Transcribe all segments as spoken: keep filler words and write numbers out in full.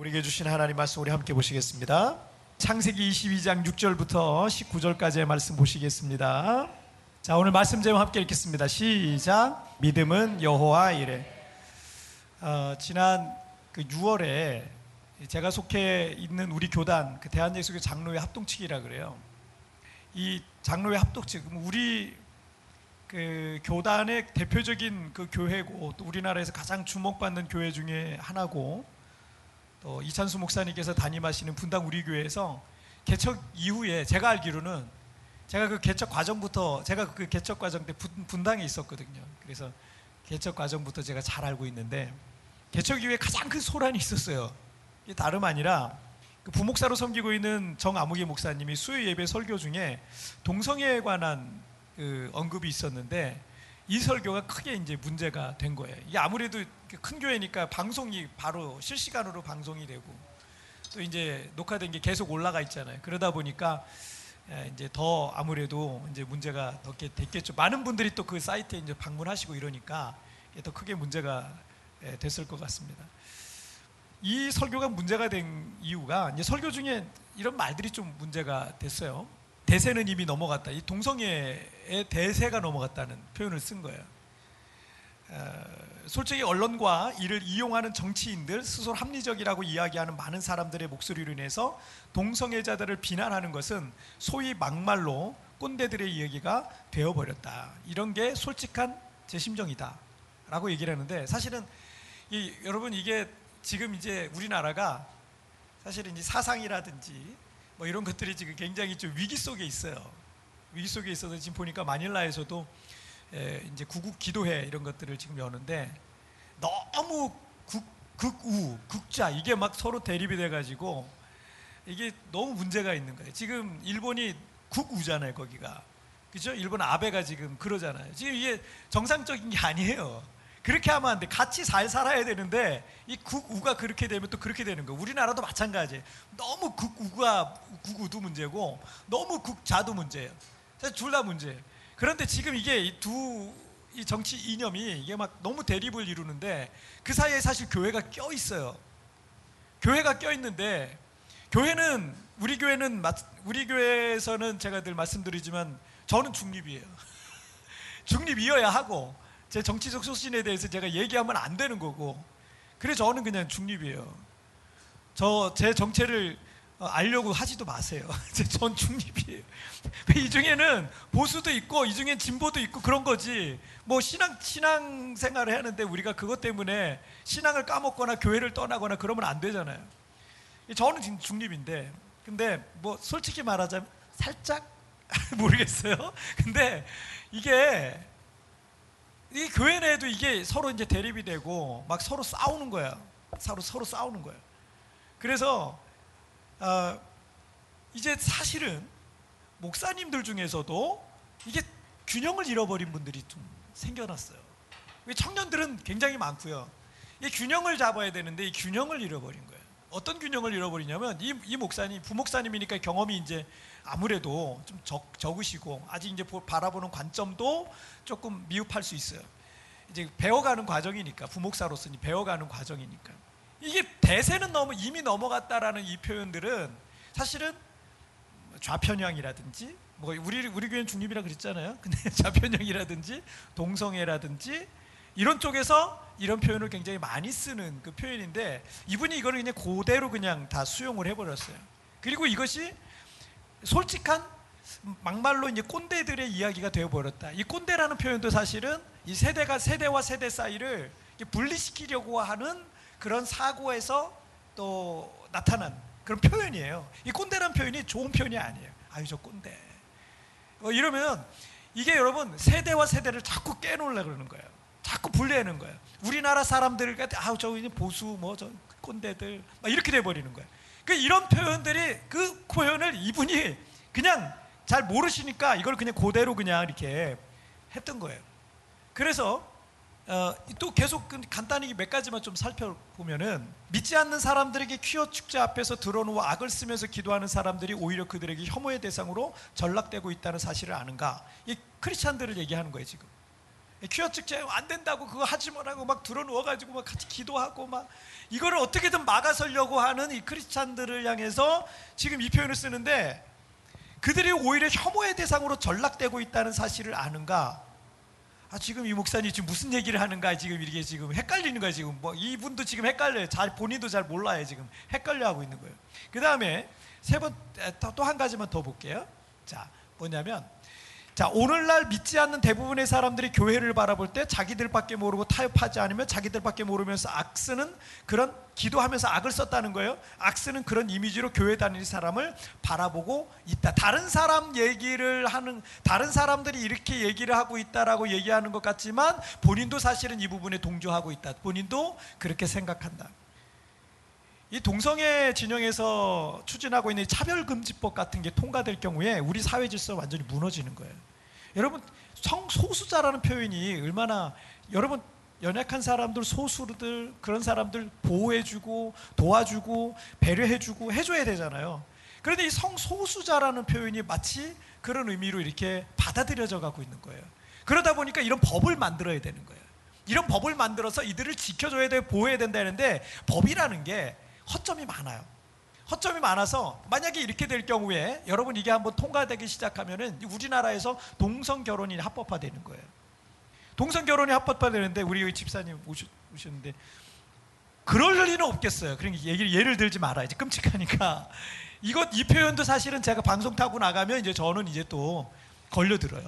우리에게 주신 하나님 말씀 우리 함께 보시겠습니다. 창세기 이십이 장 육 절부터 십구 절까지의 말씀 보시겠습니다. 자, 오늘 말씀 제목 함께 읽겠습니다. 시작. 믿음은 여호와 이레. 어, 지난 그 유월에 제가 속해 있는 우리 교단 그 대한예수교 장로회 합동측이라 그래요. 이 장로회 합동측, 우리 그 교단의 대표적인 그 교회고 또 우리나라에서 가장 주목받는 교회 중에 하나고, 또 이찬수 목사님께서 담임하시는 분당 우리 교회에서 개척 이후에 제가 알기로는 제가 그 개척 과정부터 제가 그 개척 과정 때 분당에 있었거든요. 그래서 개척 과정부터 제가 잘 알고 있는데, 개척 이후에 가장 큰 소란이 있었어요. 이게 다름 아니라 그 부목사로 섬기고 있는 정아무개 목사님이 수요 예배 설교 중에 동성애에 관한 그 언급이 있었는데, 이 설교가 크게 이제 문제가 된 거예요. 이게 아무래도 큰 교회니까 방송이 바로 실시간으로 방송이 되고 또 이제 녹화된 게 계속 올라가 있잖아요. 그러다 보니까 이제 더 아무래도 이제 문제가 더 됐겠죠. 많은 분들이 또 그 사이트에 이제 방문하시고 이러니까 더 크게 문제가 됐을 것 같습니다. 이 설교가 문제가 된 이유가 이제 설교 중에 이런 말들이 좀 문제가 됐어요. 대세는 이미 넘어갔다. 이 동성애의 대세가 넘어갔다는 표현을 쓴 거예요. 어, 솔직히 언론과 이를 이용하는 정치인들, 스스로 합리적이라고 이야기하는 많은 사람들의 목소리로 인해서 동성애자들을 비난하는 것은 소위 막말로 꼰대들의 이야기가 되어버렸다. 이런 게 솔직한 제 심정이다 라고 얘기를 하는데, 사실은 이, 여러분 이게 지금 이제 우리나라가 사실은 이제 사상이라든지 뭐 이런 것들이 지금 굉장히 좀 위기 속에 있어요. 위기 속에 있어서 지금 보니까 마닐라에서도 에, 이제 구국 기도회 이런 것들을 지금 여는데, 너무 극, 극우, 극자 이게 막 서로 대립이 돼가지고 이게 너무 문제가 있는 거예요. 지금 일본이 극우잖아요, 거기가. 그죠? 일본 아베가 지금 그러잖아요. 지금 이게 정상적인 게 아니에요. 그렇게 하면 안 돼. 같이 잘 살아야 되는데 이 극우가 그렇게 되면 또 그렇게 되는 거예요. 우리나라도 마찬가지예요. 너무 극우가 극우도 문제고 너무 극자도 문제예요. 둘 다 문제예요. 그런데 지금 이게 이 두 이 정치 이념이 이게 막 너무 대립을 이루는데, 그 사이에 사실 교회가 껴 있어요. 교회가 껴 있는데, 교회는 우리 교회는 우리 교회에서는 제가 늘 말씀드리지만 저는 중립이에요. 중립이어야 하고, 제 정치적 소신에 대해서 제가 얘기하면 안 되는 거고, 그래서 저는 그냥 중립이에요. 저 제 정체를 알려고 하지도 마세요. 전 중립이에요. 이 중에는 보수도 있고 이 중엔 진보도 있고 그런 거지, 뭐 신앙 신앙 생활을 하는데 우리가 그것 때문에 신앙을 까먹거나 교회를 떠나거나 그러면 안 되잖아요. 저는 지금 중립인데, 근데 뭐 솔직히 말하자면 살짝 모르겠어요. 근데 이게 이 교회 내에도 이게 서로 이제 대립이 되고 막 서로 싸우는 거야. 서로 서로 싸우는 거야. 그래서 어, 이제 사실은 목사님들 중에서도 이게 균형을 잃어버린 분들이 좀 생겨났어요. 청년들은 굉장히 많고요. 이 균형을 잡아야 되는데 이 균형을 잃어버린 거예요. 어떤 균형을 잃어버리냐면, 이, 이 목사님, 부목사님이니까 경험이 이제 아무래도 좀 적, 적으시고 아직 이제 바라보는 관점도 조금 미흡할 수 있어요. 이제 배워가는 과정이니까, 부목사로서 배워가는 과정이니까. 이게 대세는 너무 이미 넘어갔다라는 이 표현들은 사실은 좌편향이라든지, 뭐 우리 우리 교회는 중립이라 그랬잖아요. 근데 좌편향이라든지 동성애라든지 이런 쪽에서 이런 표현을 굉장히 많이 쓰는 그 표현인데, 이분이 이거를 그냥 그대로 그냥 다 수용을 해버렸어요. 그리고 이것이 솔직한 막말로 이제 꼰대들의 이야기가 되어버렸다. 이 꼰대라는 표현도 사실은 이 세대가 세대와 세대 사이를 분리시키려고 하는 그런 사고에서 또 나타난 그런 표현이에요. 이 꼰대라는 표현이 좋은 표현이 아니에요. 아유, 저 꼰대. 뭐 이러면 이게 여러분 세대와 세대를 자꾸 깨놓으려고 그러는 거예요. 자꾸 분리하는 거예요. 우리나라 사람들 같은, 아우 저 보수 뭐 저 꼰대들 막 이렇게 돼버리는 거예요. 그 이런 표현들이, 그 표현을 이분이 그냥 잘 모르시니까 이걸 그냥 그대로 그냥 이렇게 했던 거예요. 그래서 어, 또 계속 간단히 몇 가지만 좀 살펴보면은, 믿지 않는 사람들에게 퀴어 축제 앞에서 드러누워 악을 쓰면서 기도하는 사람들이 오히려 그들에게 혐오의 대상으로 전락되고 있다는 사실을 아는가? 이 크리스찬들을 얘기하는 거예요 지금. 퀴어 축제 안 된다고 그거 하지 말라고 막 들어누워가지고 막 같이 기도하고 막 이거를 어떻게든 막아서려고 하는 이 크리스찬들을 향해서 지금 이 표현을 쓰는데, 그들이 오히려 혐오의 대상으로 전락되고 있다는 사실을 아는가? 아, 지금 이 목사님 지금 무슨 얘기를 하는가? 지금 이게 지금 헷갈리는 거예요. 지금 뭐 이분도 지금 헷갈려요. 잘 본인도 잘 몰라요. 지금 헷갈려 하고 있는 거예요. 그 다음에 세 번 또 한 가지만 더 볼게요. 자, 뭐냐면, 자, 오늘날 믿지 않는 대부분의 사람들이 교회를 바라볼 때 자기들밖에 모르고 타협하지 않으면 자기들밖에 모르면서 악 쓰는, 그런 기도하면서 악을 썼다는 거예요. 악 쓰는 그런 이미지로 교회 다니는 사람을 바라보고 있다. 다른 사람 얘기를 하는, 다른 사람들이 이렇게 얘기를 하고 있다라고 얘기하는 것 같지만 본인도 사실은 이 부분에 동조하고 있다. 본인도 그렇게 생각한다. 이 동성애 진영에서 추진하고 있는 차별금지법 같은 게 통과될 경우에 우리 사회 질서가 완전히 무너지는 거예요. 여러분, 성소수자라는 표현이 얼마나, 여러분 연약한 사람들, 소수들, 그런 사람들 보호해주고 도와주고 배려해주고 해줘야 되잖아요. 그런데 이 성소수자라는 표현이 마치 그런 의미로 이렇게 받아들여져 가고 있는 거예요. 그러다 보니까 이런 법을 만들어야 되는 거예요. 이런 법을 만들어서 이들을 지켜줘야 돼, 보호해야 된다 했는데, 법이라는 게 허점이 많아요. 허점이 많아서 만약에 이렇게 될 경우에 여러분, 이게 한번 통과되기 시작하면은 우리나라에서 동성 결혼이 합법화되는 거예요. 동성 결혼이 합법화되는데, 우리 집사님 오셨는데 그럴 리는 없겠어요. 그러니까 얘기를 예를 들지 말아야지, 끔찍하니까. 이것 이 표현도 사실은 제가 방송 타고 나가면 이제 저는 이제 또 걸려들어요.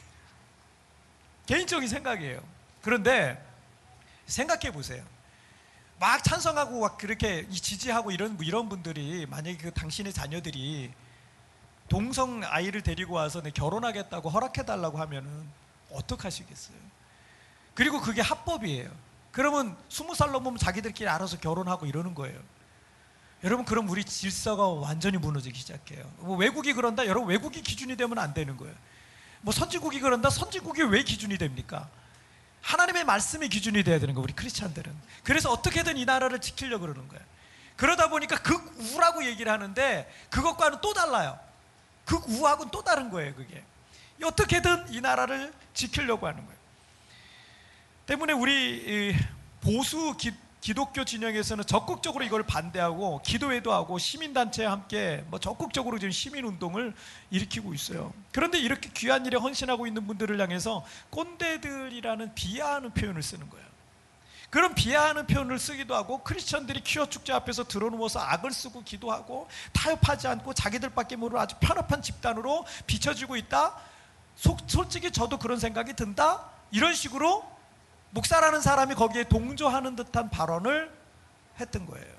개인적인 생각이에요. 그런데 생각해 보세요. 막 찬성하고 막 그렇게 지지하고 이런 이런 분들이 만약에 그 당신의 자녀들이 동성 아이를 데리고 와서 내 결혼하겠다고 허락해달라고 하면은 어떡하시겠어요? 그리고 그게 합법이에요. 그러면 스무 살 넘으면 자기들끼리 알아서 결혼하고 이러는 거예요. 여러분, 그럼 우리 질서가 완전히 무너지기 시작해요. 뭐 외국이 그런다? 여러분, 외국이 기준이 되면 안 되는 거예요. 뭐 선진국이 그런다? 선진국이 왜 기준이 됩니까? 하나님의 말씀이 기준이 돼야 되는 거예요, 우리 크리스찬들은. 그래서 어떻게든 이 나라를 지키려고 그러는 거예요. 그러다 보니까 극우라고 얘기를 하는데 그것과는 또 달라요. 극우하고는 또 다른 거예요, 그게. 어떻게든 이 나라를 지키려고 하는 거예요. 때문에 우리 보수 기, 기독교 진영에서는 적극적으로 이걸 반대하고 기도회도 하고 시민단체와 함께 뭐 적극적으로 지금 시민운동을 일으키고 있어요. 그런데 이렇게 귀한 일에 헌신하고 있는 분들을 향해서 꼰대들이라는 비하하는 표현을 쓰는 거예요. 그런 비하하는 표현을 쓰기도 하고, 크리스천들이 퀴어 축제 앞에서 들어누워서 악을 쓰고 기도하고 타협하지 않고 자기들밖에 모르는 아주 편협한 집단으로 비춰지고 있다. 속, 솔직히 저도 그런 생각이 든다. 이런 식으로 목사라는 사람이 거기에 동조하는 듯한 발언을 했던 거예요.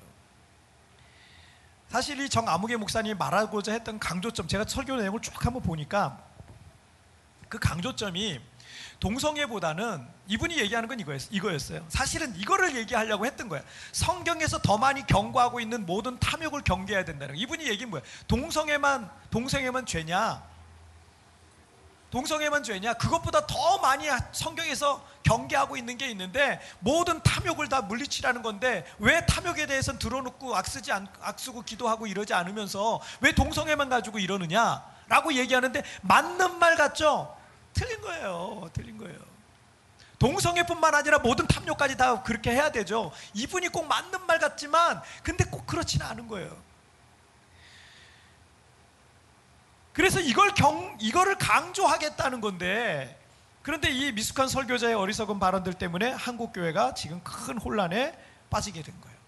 사실 이 정아무개 목사님이 말하고자 했던 강조점, 제가 설교 내용을 쭉 한번 보니까 그 강조점이 동성애보다는 이분이 얘기하는 건 이거였어요. 사실은 이거를 얘기하려고 했던 거예요. 성경에서 더 많이 경고하고 있는 모든 탐욕을 경계해야 된다는 거예요. 이분이 얘기는 뭐예요? 동성애만, 동성애만 죄냐? 동성애만 죄냐? 그것보다 더 많이 성경에서 경계하고 있는 게 있는데 모든 탐욕을 다 물리치라는 건데, 왜 탐욕에 대해서는 들어놓고 악쓰지 않, 악쓰고 기도하고 이러지 않으면서 왜 동성애만 가지고 이러느냐? 라고 얘기하는데 맞는 말 같죠? 틀린 거예요. 틀린 거예요. 동성애뿐만 아니라 모든 탐욕까지 다 그렇게 해야 되죠. 이분이 꼭 맞는 말 같지만 근데 꼭 그렇지는 않은 거예요. 그래서 이걸 경, 이거를 강조하겠다는 건데, 그런데 이 미숙한 설교자의 어리석은 발언들 때문에 한국교회가 지금 큰 혼란에 빠지게 된 거예요.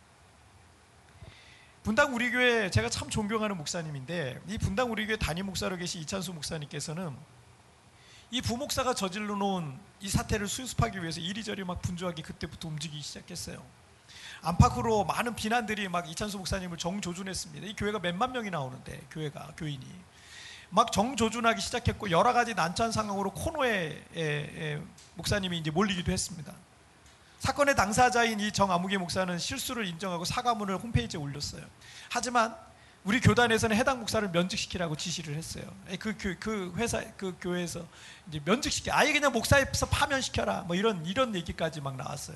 분당 우리교회, 제가 참 존경하는 목사님인데, 이 분당 우리교회 담임 목사로 계신 이찬수 목사님께서는 이 부목사가 저질러 놓은 이 사태를 수습하기 위해서 이리저리 막 분주하게 그때부터 움직이기 시작했어요. 안팎으로 많은 비난들이 막 이찬수 목사님을 정조준했습니다. 이 교회가 몇만 명이 나오는데, 교회가, 교인이 막 정조준하기 시작했고, 여러 가지 난처한 상황으로 코너에 에, 에, 목사님이 이제 몰리기도 했습니다. 사건의 당사자인 이 정아무개 목사는 실수를 인정하고 사과문을 홈페이지에 올렸어요. 하지만 우리 교단에서는 해당 목사를 면직시키라고 지시를 했어요. 그, 그, 그 회사, 그 교회에서 이제 면직시켜, 아예 그냥 목사에서 파면시켜라, 뭐 이런 이런 얘기까지 막 나왔어요.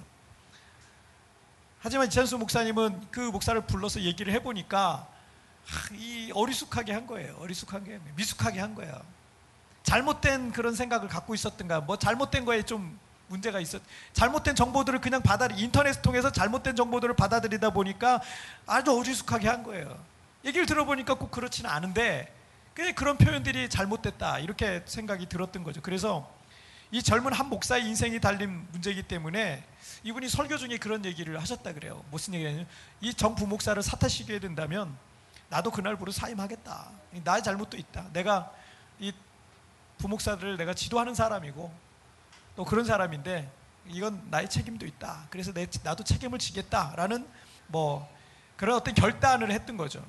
하지만 이찬수 목사님은 그 목사를 불러서 얘기를 해보니까 이 어리숙하게 한 거예요. 어리숙한 게 미숙하게 한 거예요. 잘못된 그런 생각을 갖고 있었던가, 뭐 잘못된 거에 좀 문제가 있었. 잘못된 정보들을 그냥 받아 인터넷 통해서 잘못된 정보들을 받아들이다 보니까 아주 어리숙하게 한 거예요. 얘기를 들어보니까 꼭 그렇지는 않은데 그냥 그런 표현들이 잘못됐다 이렇게 생각이 들었던 거죠. 그래서 이 젊은 한 목사의 인생이 달린 문제이기 때문에 이분이 설교 중에 그런 얘기를 하셨다 그래요. 무슨 얘기냐면 이 정 부목사를 사퇴시켜야 된다면 나도 그날부로 사임하겠다. 나의 잘못도 있다. 내가 이 부목사들을 내가 지도하는 사람이고 또 그런 사람인데 이건 나의 책임도 있다. 그래서 내, 나도 책임을 지겠다라는 뭐 그런 어떤 결단을 했던 거죠.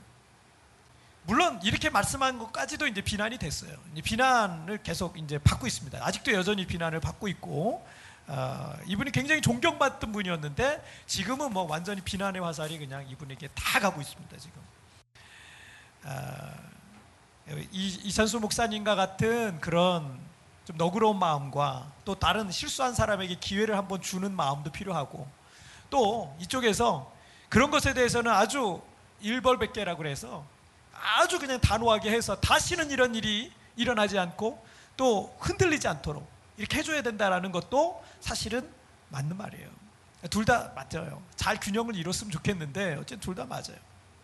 물론 이렇게 말씀한 것까지도 이제 비난이 됐어요. 이제 비난을 계속 이제 받고 있습니다. 아직도 여전히 비난을 받고 있고, 어, 이분이 굉장히 존경받던 분이었는데 지금은 뭐 완전히 비난의 화살이 그냥 이분에게 다 가고 있습니다. 지금 어, 이, 이찬수 목사님과 같은 그런 좀 너그러운 마음과 또 다른 실수한 사람에게 기회를 한번 주는 마음도 필요하고, 또 이쪽에서 그런 것에 대해서는 아주 일벌백계라고 그래서 아주 그냥 단호하게 해서 다시는 이런 일이 일어나지 않고 또 흔들리지 않도록 이렇게 해줘야 된다는 것도 사실은 맞는 말이에요. 둘 다 맞아요. 잘 균형을 이뤘으면 좋겠는데 어쨌든 둘 다 맞아요.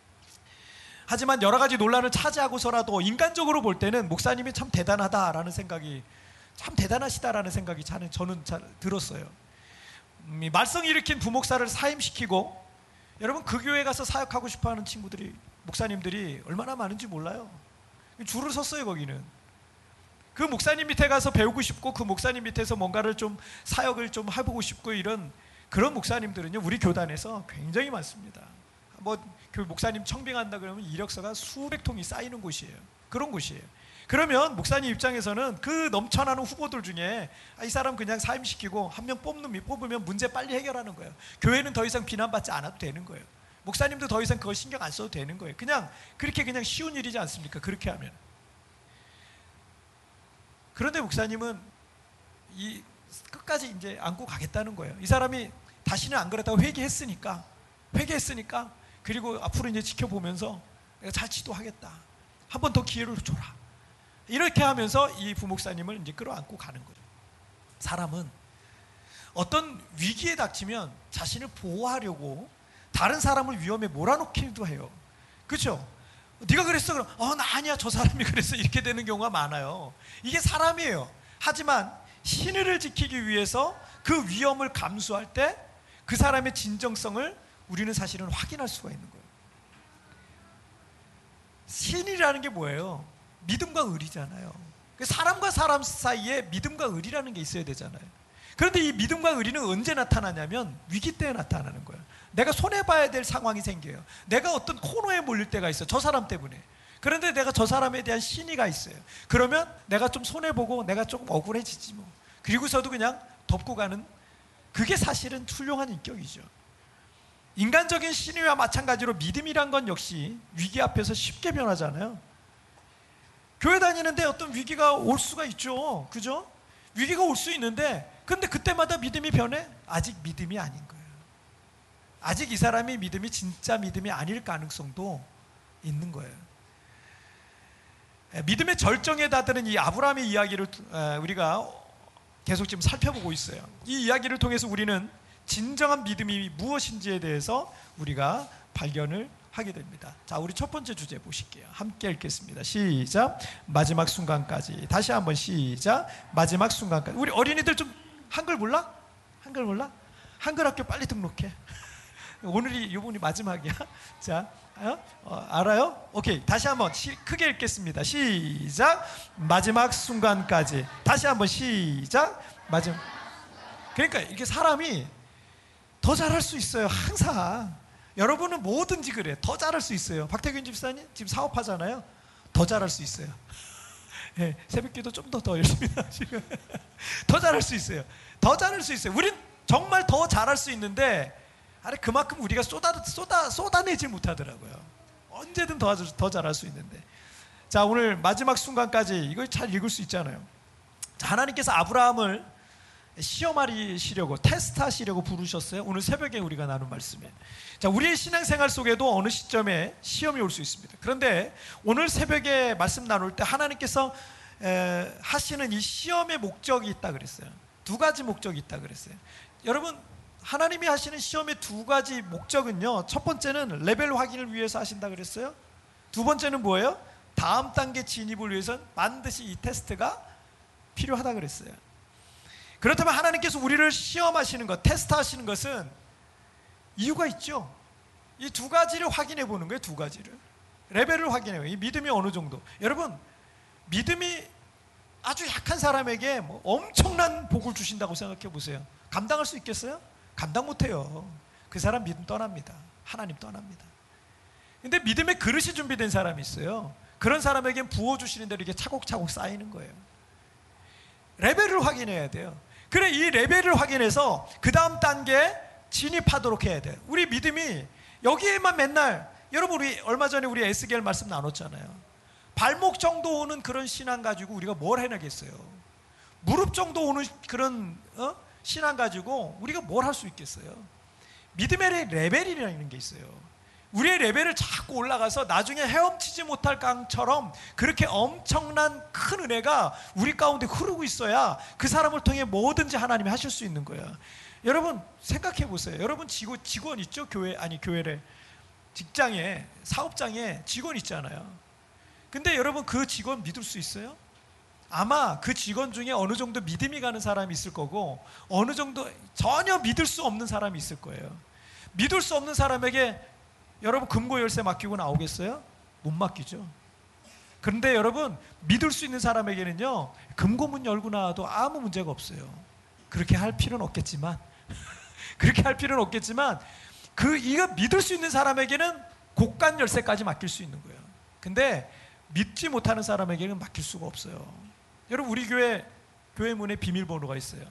하지만 여러 가지 논란을 차지하고서라도 인간적으로 볼 때는 목사님이 참 대단하다라는 생각이, 참 대단하시다라는 생각이 저는 잘 들었어요. 음, 말썽 일으킨 부목사를 사임시키고, 여러분 그 교회 가서 사역하고 싶어하는 친구들이, 목사님들이 얼마나 많은지 몰라요. 줄을 섰어요. 거기는 그 목사님 밑에 가서 배우고 싶고 그 목사님 밑에서 뭔가를 좀 사역을 좀 해보고 싶고 이런 그런 목사님들은요 우리 교단에서 굉장히 많습니다. 뭐 그 목사님 청빙한다 그러면 이력서가 수백 통이 쌓이는 곳이에요. 그런 곳이에요. 그러면 목사님 입장에서는 그 넘쳐나는 후보들 중에 아, 이 사람 그냥 사임시키고 한 명 뽑는, 뽑으면 문제 빨리 해결하는 거예요. 교회는 더 이상 비난받지 않아도 되는 거예요. 목사님도 더 이상 그거 신경 안 써도 되는 거예요. 그냥 그렇게 그냥 쉬운 일이지 않습니까? 그렇게 하면. 그런데 목사님은 이 끝까지 이제 안고 가겠다는 거예요. 이 사람이 다시는 안 그랬다고 회개했으니까, 회개했으니까 그리고 앞으로 이제 지켜보면서 내가 잘 지도하겠다. 한 번 더 기회를 줘라. 이렇게 하면서 이 부목사님을 이제 끌어안고 가는 거죠. 사람은 어떤 위기에 닥치면 자신을 보호하려고 다른 사람을 위험에 몰아넣기도 해요. 그렇죠? 네가 그랬어 그럼 어, 나 아니야 저 사람이 그랬어 이렇게 되는 경우가 많아요. 이게 사람이에요. 하지만 신의를 지키기 위해서 그 위험을 감수할 때 그 사람의 진정성을 우리는 사실은 확인할 수가 있는 거예요. 신이라는 게 뭐예요? 믿음과 의리잖아요. 사람과 사람 사이에 믿음과 의리라는 게 있어야 되잖아요. 그런데 이 믿음과 의리는 언제 나타나냐면 위기 때 나타나는 거예요. 내가 손해봐야 될 상황이 생겨요. 내가 어떤 코너에 몰릴 때가 있어요. 저 사람 때문에. 그런데 내가 저 사람에 대한 신의가 있어요. 그러면 내가 좀 손해보고 내가 조금 억울해지지 뭐. 그리고서도 그냥 덮고 가는, 그게 사실은 훌륭한 인격이죠. 인간적인 신의와 마찬가지로 믿음이란 건 역시 위기 앞에서 쉽게 변하잖아요. 교회 다니는데 어떤 위기가 올 수가 있죠. 그죠? 위기가 올 수 있는데 근데 그때마다 믿음이 변해? 아직 믿음이 아닌 거예요. 아직 이 사람이 믿음이 진짜 믿음이 아닐 가능성도 있는 거예요. 믿음의 절정에 다다른 이 아브라함의 이야기를 우리가 계속 지금 살펴보고 있어요. 이 이야기를 통해서 우리는 진정한 믿음이 무엇인지에 대해서 우리가 발견을 하게 됩니다. 자, 우리 첫 번째 주제 보실게요. 함께 읽겠습니다. 시작. 마지막 순간까지. 다시 한번 시작. 마지막 순간까지. 우리 어린이들 좀 한글 몰라? 한글 몰라? 한글 학교 빨리 등록해. 오늘이 이번이 마지막이야. 자, 어? 어, 알아요? 오케이. 다시 한번 시, 크게 읽겠습니다. 시작. 마지막 순간까지. 다시 한번 시작. 마지막. 그러니까 이게 사람이 더 잘할 수 있어요. 항상. 여러분은 뭐든지 그래. 더 잘할 수 있어요. 박태균 집사님 지금 사업하잖아요. 더 잘할 수 있어요. 네, 새벽기도 좀 더 더 열심히 하시고 더 잘할 수 있어요. 더 잘할 수 있어요. 우린 정말 더 잘할 수 있는데 아니 그만큼 우리가 쏟아 쏟아 쏟아내질 못하더라고요. 언제든 더 더 잘할 수 있는데. 자, 오늘 마지막 순간까지 이걸 잘 읽을 수 있잖아요. 자, 하나님께서 아브라함을 시험하시려고 테스트하시려고 부르셨어요. 오늘 새벽에 우리가 나눈 말씀에. 자, 우리의 신앙생활 속에도 어느 시점에 시험이 올 수 있습니다. 그런데 오늘 새벽에 말씀 나눌 때 하나님께서 에, 하시는 이 시험의 목적이 있다 그랬어요. 두 가지 목적이 있다 그랬어요. 여러분, 하나님이 하시는 시험의 두 가지 목적은요, 첫 번째는 레벨 확인을 위해서 하신다 그랬어요. 두 번째는 뭐예요? 다음 단계 진입을 위해서는 반드시 이 테스트가 필요하다 그랬어요. 그렇다면 하나님께서 우리를 시험하시는 것, 테스트하시는 것은 이유가 있죠. 이 두 가지를 확인해 보는 거예요. 두 가지를 레벨을 확인해요. 이 믿음이 어느 정도. 여러분, 믿음이 아주 약한 사람에게 뭐 엄청난 복을 주신다고 생각해 보세요. 감당할 수 있겠어요? 감당 못해요. 그 사람 믿음 떠납니다. 하나님 떠납니다. 근데 믿음의 그릇이 준비된 사람이 있어요. 그런 사람에겐 부어주시는 대로 이게 차곡차곡 쌓이는 거예요. 레벨을 확인해야 돼요. 그래, 이 레벨을 확인해서 그 다음 단계에 진입하도록 해야 돼요. 우리 믿음이 여기에만 맨날, 여러분, 우리 얼마 전에 우리 에스겔 말씀 나눴잖아요. 발목 정도 오는 그런 신앙 가지고 우리가 뭘 해내겠어요? 무릎 정도 오는 그런 어? 신앙 가지고 우리가 뭘 할 수 있겠어요? 믿음의 레벨이라는 게 있어요. 우리의 레벨을 자꾸 올라가서 나중에 헤엄치지 못할 강처럼 그렇게 엄청난 큰 은혜가 우리 가운데 흐르고 있어야 그 사람을 통해 뭐든지 하나님이 하실 수 있는 거예요. 여러분, 생각해 보세요. 여러분 직원, 직원 있죠? 교회, 아니 교회래, 직장에, 사업장에 직원 있잖아요. 근데 여러분, 그 직원 믿을 수 있어요? 아마 그 직원 중에 어느 정도 믿음이 가는 사람이 있을 거고, 어느 정도 전혀 믿을 수 없는 사람이 있을 거예요. 믿을 수 없는 사람에게 여러분 금고 열쇠 맡기고 나오겠어요? 못 맡기죠. 그런데 여러분, 믿을 수 있는 사람에게는요, 금고문 열고 나와도 아무 문제가 없어요. 그렇게 할 필요는 없겠지만 그렇게 할 필요는 없겠지만 그 이거 믿을 수 있는 사람에게는 곳간 열쇠까지 맡길 수 있는 거예요. 근데 믿지 못하는 사람에게는 맡길 수가 없어요. 여러분, 우리 교회 교회 문에 비밀번호가 있어요.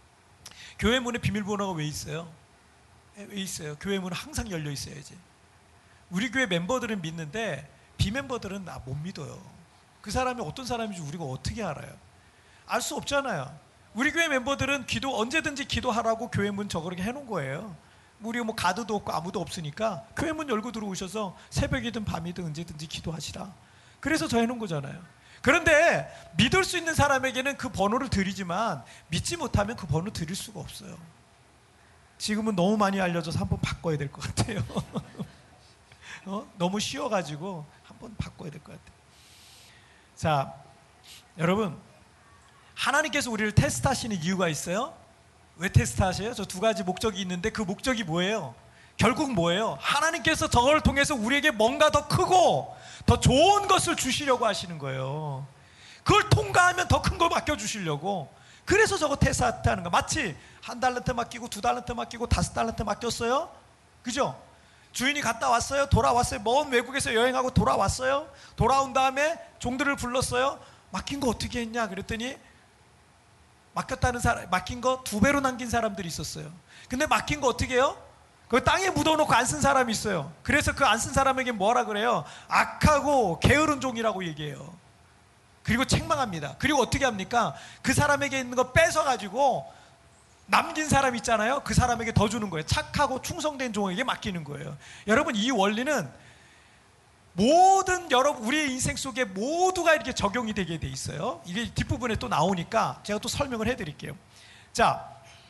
교회 문에 비밀번호가 왜 있어요? 왜 있어요? 교회 문은 항상 열려 있어야지. 우리 교회 멤버들은 믿는데 비멤버들은 나 못 믿어요. 그 사람이 어떤 사람인지 우리가 어떻게 알아요? 알 수 없잖아요. 우리 교회 멤버들은 기도 언제든지 기도하라고 교회 문 저그렇게 해놓은 거예요. 우리가 뭐 가드도 없고 아무도 없으니까 교회 문 열고 들어오셔서 새벽이든 밤이든 언제든지 기도하시라. 그래서 저 해놓은 거잖아요. 그런데 믿을 수 있는 사람에게는 그 번호를 드리지만 믿지 못하면 그 번호 드릴 수가 없어요. 지금은 너무 많이 알려져서 한번 바꿔야 될 것 같아요. 어? 너무 쉬워가지고 한번 바꿔야 될 것 같아요. 자, 여러분, 하나님께서 우리를 테스트하시는 이유가 있어요. 왜 테스트하셔요? 저 두 가지 목적이 있는데 그 목적이 뭐예요? 결국 뭐예요? 하나님께서 저걸 통해서 우리에게 뭔가 더 크고 더 좋은 것을 주시려고 하시는 거예요. 그걸 통과하면 더 큰 걸 맡겨주시려고. 그래서 저거 테스트하는 거. 마치 한 달란트 맡기고 두 달란트 맡기고 다섯 달란트 맡겼어요. 그죠? 주인이 갔다 왔어요. 돌아왔어요. 먼 외국에서 여행하고 돌아왔어요. 돌아온 다음에 종들을 불렀어요. 맡긴 거 어떻게 했냐 그랬더니 맡겼다는 사람, 맡긴 거 두 배로 남긴 사람들이 있었어요. 근데 맡긴 거 어떻게 해요? 그 땅에 묻어놓고 안 쓴 사람이 있어요. 그래서 그 안 쓴 사람에게 뭐라 그래요? 악하고 게으른 종이라고 얘기해요. 그리고 책망합니다. 그리고 어떻게 합니까? 그 사람에게 있는 거 뺏어가지고 남긴 사람 있잖아요. 그 사람에게 더 주는 거예요. 착하고 충성된 종에게 맡기는 거예요. 여러분, 이 원리는 모든 여러분 우리의 인생 속에 모두가 이렇게 적용이 되게 돼 있어요. 이게 뒷부분에 또 나오니까 제가 또 설명을 해드릴게요. 자,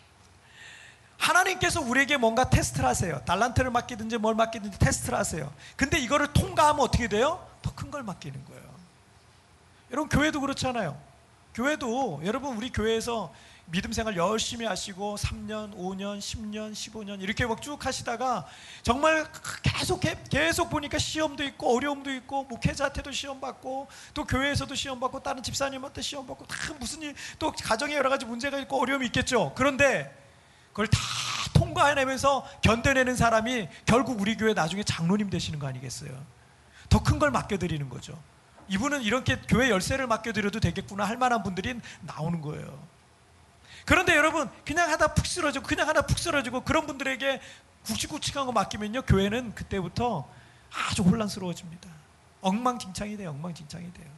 하나님께서 우리에게 뭔가 테스트를 하세요. 달란트를 맡기든지 뭘 맡기든지 테스트를 하세요. 근데 이거를 통과하면 어떻게 돼요? 더 큰 걸 맡기는 거예요. 여러분, 교회도 그렇잖아요. 교회도 여러분, 우리 교회에서 믿음 생활 열심히 하시고 삼 년, 오 년, 십 년, 십오 년 이렇게 막 쭉 하시다가 정말 계속 계속 보니까 시험도 있고 어려움도 있고 목회자한테도 시험 받고 또 교회에서도 시험 받고 다른 집사님한테 시험 받고 다 무슨 일, 또 가정에 여러 가지 문제가 있고 어려움이 있겠죠. 그런데 그걸 다 통과해내면서 견뎌내는 사람이 결국 우리 교회 나중에 장로님 되시는 거 아니겠어요? 더 큰 걸 맡겨드리는 거죠. 이분은 이렇게 교회 열쇠를 맡겨드려도 되겠구나 할 만한 분들이 나오는 거예요. 그런데 여러분, 그냥 하다 푹 쓰러지고 그냥 하다 푹 쓰러지고 그런 분들에게 굵직굵직한 거 맡기면요, 교회는 그때부터 아주 혼란스러워집니다. 엉망진창이 돼요. 엉망진창이 돼요.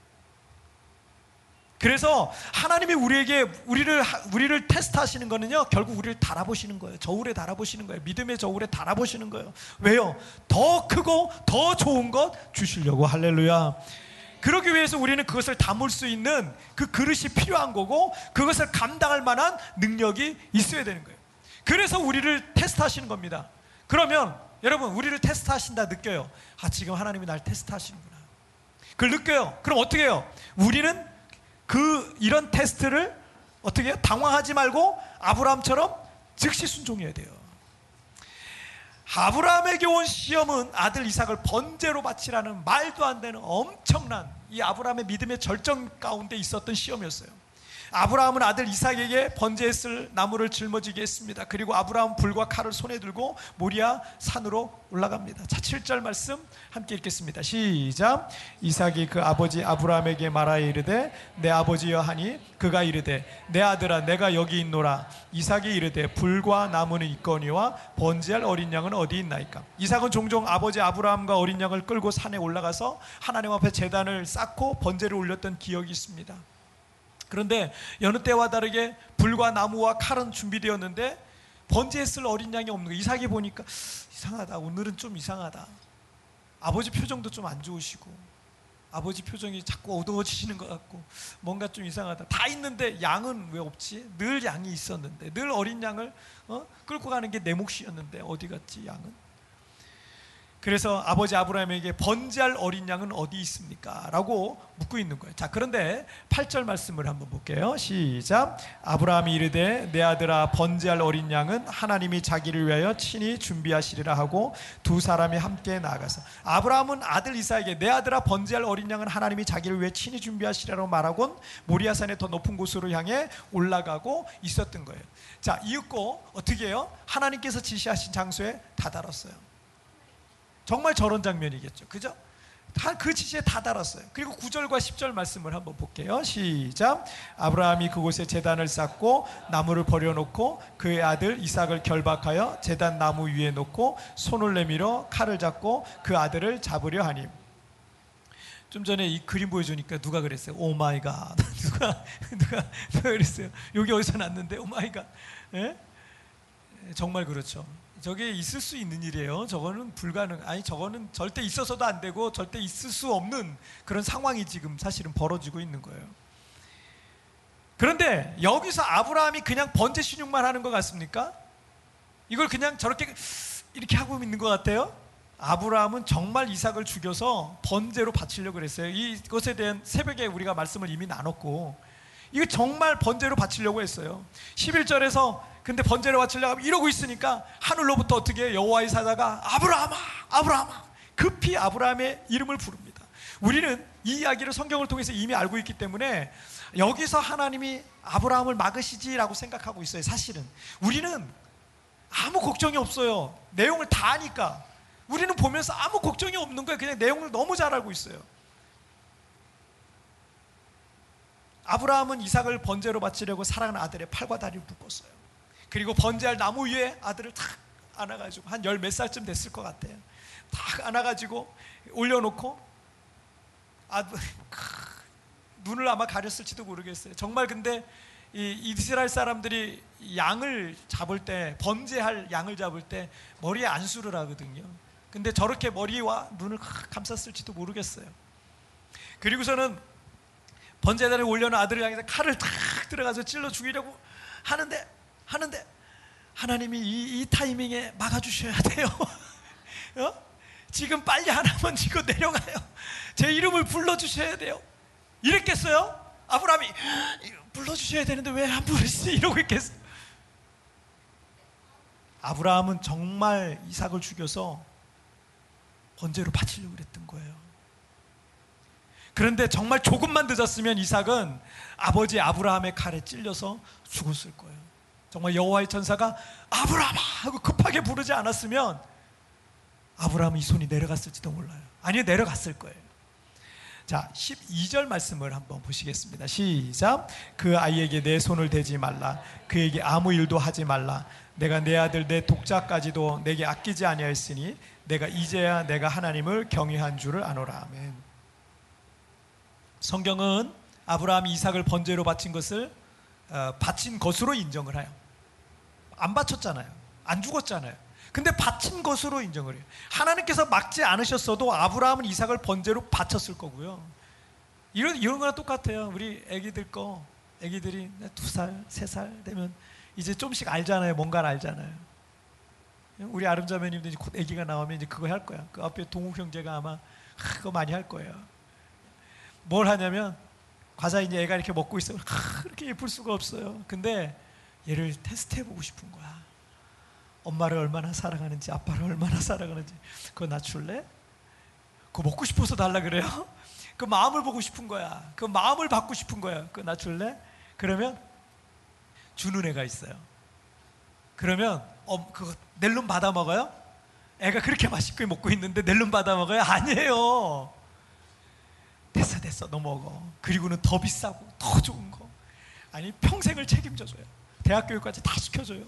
그래서 하나님이 우리에게 우리를 우리를 테스트하시는 거는요, 결국 우리를 달아보시는 거예요. 저울에 달아보시는 거예요. 믿음의 저울에 달아보시는 거예요. 왜요? 더 크고 더 좋은 것 주시려고. 할렐루야. 그러기 위해서 우리는 그것을 담을 수 있는 그 그릇이 필요한 거고, 그것을 감당할 만한 능력이 있어야 되는 거예요. 그래서 우리를 테스트하시는 겁니다. 그러면 여러분, 우리를 테스트하신다 느껴요. 아, 지금 하나님이 날 테스트하시는구나. 그걸 느껴요. 그럼 어떻게 해요? 우리는 그 이런 테스트를 어떻게 해요? 당황하지 말고 아브라함처럼 즉시 순종해야 돼요. 아브라함에게 온 시험은 아들 이삭을 번제로 바치라는 말도 안 되는 엄청난, 이 아브라함의 믿음의 절정 가운데 있었던 시험이었어요. 아브라함은 아들 이삭에게 번제했을 나무를 짊어지게 했습니다. 그리고 아브라함은 불과 칼을 손에 들고 모리아 산으로 올라갑니다. 자, 칠 절 말씀 함께 읽겠습니다. 시작. 이삭이 그 아버지 아브라함에게 말하여 이르되 내 아버지여 하니 그가 이르되 내 아들아 내가 여기 있노라. 이삭이 이르되 불과 나무는 있거니와 번제할 어린 양은 어디 있나이까. 이삭은 종종 아버지 아브라함과 어린 양을 끌고 산에 올라가서 하나님 앞에 제단을 쌓고 번제를 올렸던 기억이 있습니다. 그런데 여느 때와 다르게 불과 나무와 칼은 준비되었는데 번제했을 어린 양이 없는 거예요. 이삭이 보니까 이상하다, 오늘은 좀 이상하다. 아버지 표정도 좀 안 좋으시고, 아버지 표정이 자꾸 어두워지시는 것 같고, 뭔가 좀 이상하다. 다 있는데 양은 왜 없지? 늘 양이 있었는데, 늘 어린 양을 어? 끌고 가는 게 내 몫이었는데 어디 갔지 양은? 그래서 아버지 아브라함에게 번제할 어린 양은 어디 있습니까? 라고 묻고 있는 거예요. 자, 그런데 팔 절 말씀을 한번 볼게요. 시작. 아브라함이 이르되 내 아들아 번제할 어린 양은 하나님이 자기를 위하여 친히 준비하시리라 하고 두 사람이 함께 나아가서, 아브라함은 아들 이삭에게 내 아들아 번제할 어린 양은 하나님이 자기를 위해 친히 준비하시리라고 말하곤 모리아산의 더 높은 곳으로 향해 올라가고 있었던 거예요. 자, 이윽고 어떻게 해요? 하나님께서 지시하신 장소에 다다랐어요. 정말 저런 장면이겠죠, 그죠? 다 그 지시에 다다랐어요. 그리고 구 절과 십 절 말씀을 한번 볼게요. 시작. 아브라함이 그곳에 제단을 쌓고 나무를 버려놓고 그의 아들 이삭을 결박하여 제단 나무 위에 놓고 손을 내밀어 칼을 잡고 그 아들을 잡으려 하니. 좀 전에 이 그림 보여주니까 누가 그랬어요? 오 마이 갓. 누가 누가 누가 그랬어요? 여기 어디서 났는데 오 마이 갓. 예? 정말 그렇죠. 저게 있을 수 있는 일이에요. 저거는 불가능, 아니 저거는 절대 있어서도 안 되고 절대 있을 수 없는 그런 상황이 지금 사실은 벌어지고 있는 거예요. 그런데 여기서 아브라함이 그냥 번제 신용만 하는 것 같습니까? 이걸 그냥 저렇게 이렇게 하고 있는 것 같아요? 아브라함은 정말 이삭을 죽여서 번제로 바치려고 그랬어요. 이것에 대한 새벽에 우리가 말씀을 이미 나눴고, 이거 정말 번제로 바치려고 했어요. 십일 절에서 근데 번제로 바치려고 이러고 있으니까 하늘로부터 어떻게 여호와의 사자가 아브라함아 아브라함아 급히 아브라함의 이름을 부릅니다. 우리는 이 이야기를 성경을 통해서 이미 알고 있기 때문에 여기서 하나님이 아브라함을 막으시지라고 생각하고 있어요. 사실은 우리는 아무 걱정이 없어요. 내용을 다 아니까 우리는 보면서 아무 걱정이 없는 거예요. 그냥 내용을 너무 잘 알고 있어요. 아브라함은 이삭을 번제로 바치려고 사랑하는 아들의 팔과 다리를 묶었어요. 그리고 번제할 나무 위에 아들을 탁 안아가지고, 한 열 몇 살쯤 됐을 것 같아요. 탁 안아가지고 올려놓고 아, 눈을 아마 가렸을지도 모르겠어요. 정말 근데 이 이스라엘 사람들이 양을 잡을 때, 번제할 양을 잡을 때 머리에 안수를 하거든요. 근데 저렇게 머리와 눈을 감쌌을지도 모르겠어요. 그리고서는 번제단을 올려놓은 아들을 향해서 칼을 탁 들어가서 찔러 죽이려고 하는데 하는데 하나님이 이, 이 타이밍에 막아주셔야 돼요. 어? 지금 빨리 하나만 지고 내려가요. 제 이름을 불러주셔야 돼요. 이랬겠어요? 아브라함이 불러주셔야 되는데 왜 안 부르시지? 이러고 있겠어요. 아브라함은 정말 이삭을 죽여서 번제로 바치려고 그랬던 거예요. 그런데 정말 조금만 늦었으면 이삭은 아버지 아브라함의 칼에 찔려서 죽었을 거예요. 정말 여호와의 천사가 아브라함아 하고 급하게 부르지 않았으면 아브라함은 이 손이 내려갔을지도 몰라요. 아니요, 내려갔을 거예요. 자, 십이 절 말씀을 한번 보시겠습니다. 시작. 그 아이에게 내 손을 대지 말라. 그에게 아무 일도 하지 말라. 내가 내 아들 내 독자까지도 내게 아끼지 아니하였으니 내가 이제야 내가 하나님을 경외한 줄을 아노라. 아멘. 성경은 아브라함이 이삭을 번제로 바친 것을 어, 바친 것으로 인정을 해요. 안 바쳤잖아요. 안 죽었잖아요. 근데 바친 것으로 인정을 해요. 하나님께서 막지 않으셨어도 아브라함은 이삭을 번제로 바쳤을 거고요. 이런 이런 거랑 똑같아요. 우리 애기들 거, 애기들이 두 살, 세 살 되면 이제 좀씩 알잖아요. 뭔가를 알잖아요. 우리 아름자매님도 이제 곧 애기가 나오면 이제 그거 할 거야. 그 앞에 동욱 형제가 아마 그거 많이 할 거예요. 뭘 하냐면 과자 이제 애가 이렇게 먹고 있으면 그렇게 예쁠 수가 없어요. 근데 얘를 테스트해보고 싶은 거야. 엄마를 얼마나 사랑하는지, 아빠를 얼마나 사랑하는지. 그거 나 줄래? 그거 먹고 싶어서 달라 그래요? 그 마음을 보고 싶은 거야. 그 마음을 받고 싶은 거야. 그거 나 줄래? 그러면 주는 애가 있어요. 그러면 어, 그거 낼름 받아 먹어요? 애가 그렇게 맛있게 먹고 있는데 낼름 받아 먹어요? 아니에요. 됐어 됐어 너 먹어. 그리고는 더 비싸고 더 좋은 거. 아니 평생을 책임져줘요. 대학 교육까지 다 시켜줘요.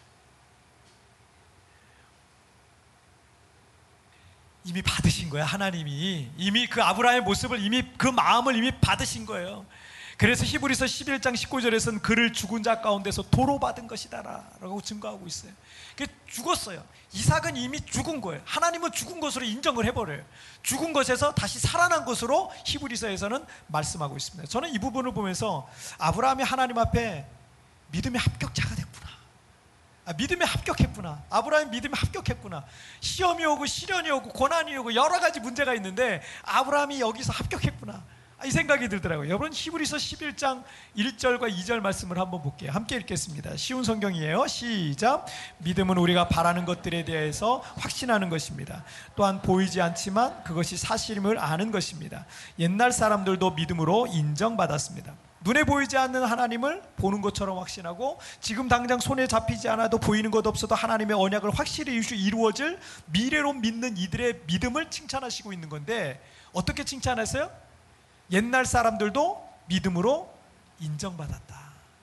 이미 받으신 거야. 하나님이 이미 그 아브라함의 모습을 이미 그 마음을 이미 받으신 거예요. 그래서 히브리서 십일 장 십구 절에서는 그를 죽은 자 가운데서 도로 받은 것이다 라고 증거하고 있어요. 죽었어요. 이삭은 이미 죽은 거예요. 하나님은 죽은 것으로 인정을 해버려요. 죽은 것에서 다시 살아난 것으로 히브리서에서는 말씀하고 있습니다. 저는 이 부분을 보면서 아브라함이 하나님 앞에 믿음의 합격자가 됐구나. 아, 믿음에 합격했구나. 아브라함이 믿음에 합격했구나. 시험이 오고 시련이 오고 고난이 오고 여러 가지 문제가 있는데 아브라함이 여기서 합격했구나. 이 생각이 들더라고요. 여러분 히브리서 십일 장 일 절과 이 절 말씀을 한번 볼게요. 함께 읽겠습니다. 쉬운 성경이에요. 시작. 믿음은 우리가 바라는 것들에 대해서 확신하는 것입니다. 또한 보이지 않지만 그것이 사실임을 아는 것입니다. 옛날 사람들도 믿음으로 인정받았습니다. 눈에 보이지 않는 하나님을 보는 것처럼 확신하고 지금 당장 손에 잡히지 않아도 보이는 것 없어도 하나님의 언약을 확실히 이루어질 미래로 믿는 이들의 믿음을 칭찬하시고 있는 건데 어떻게 칭찬하세요? 옛날 사람들도 믿음으로 인정받았다.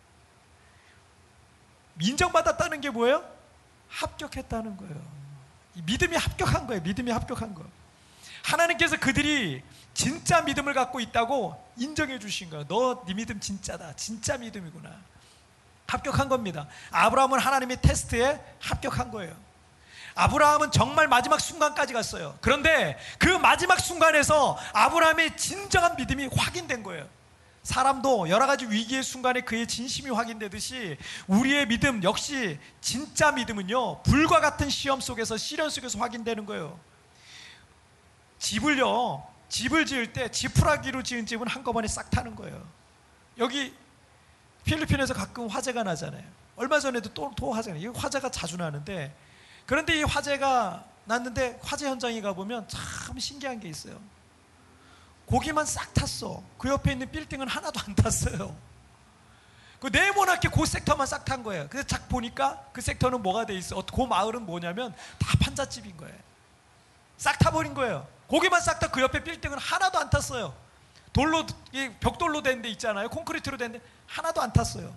인정받았다는 게 뭐예요? 합격했다는 거예요. 믿음이 합격한 거예요. 믿음이 합격한 거. 하나님께서 그들이 진짜 믿음을 갖고 있다고 인정해 주신 거예요. 너 네 믿음 진짜다. 진짜 믿음이구나. 합격한 겁니다. 아브라함은 하나님의 테스트에 합격한 거예요. 아브라함은 정말 마지막 순간까지 갔어요. 그런데 그 마지막 순간에서 아브라함의 진정한 믿음이 확인된 거예요. 사람도 여러 가지 위기의 순간에 그의 진심이 확인되듯이 우리의 믿음 역시 진짜 믿음은요 불과 같은 시험 속에서 시련 속에서 확인되는 거예요. 집을요 집을 지을 때 지푸라기로 지은 집은 한꺼번에 싹 타는 거예요. 여기 필리핀에서 가끔 화재가 나잖아요. 얼마 전에도 또, 또 화재가 나요. 화재가 자주 나는데 그런데 이 화재가 났는데 화재 현장에 가보면 참 신기한 게 있어요. 고기만 싹 탔어. 그 옆에 있는 빌딩은 하나도 안 탔어요. 그 네모나게 그 섹터만 싹 탄 거예요. 그래서 딱 보니까 그 섹터는 뭐가 돼 있어. 그 마을은 뭐냐면 다 판잣집인 거예요. 싹 타버린 거예요. 고기만 싹 타. 그 옆에 빌딩은 하나도 안 탔어요. 돌로, 벽돌로 된 데 있잖아요. 콘크리트로 된 데 하나도 안 탔어요.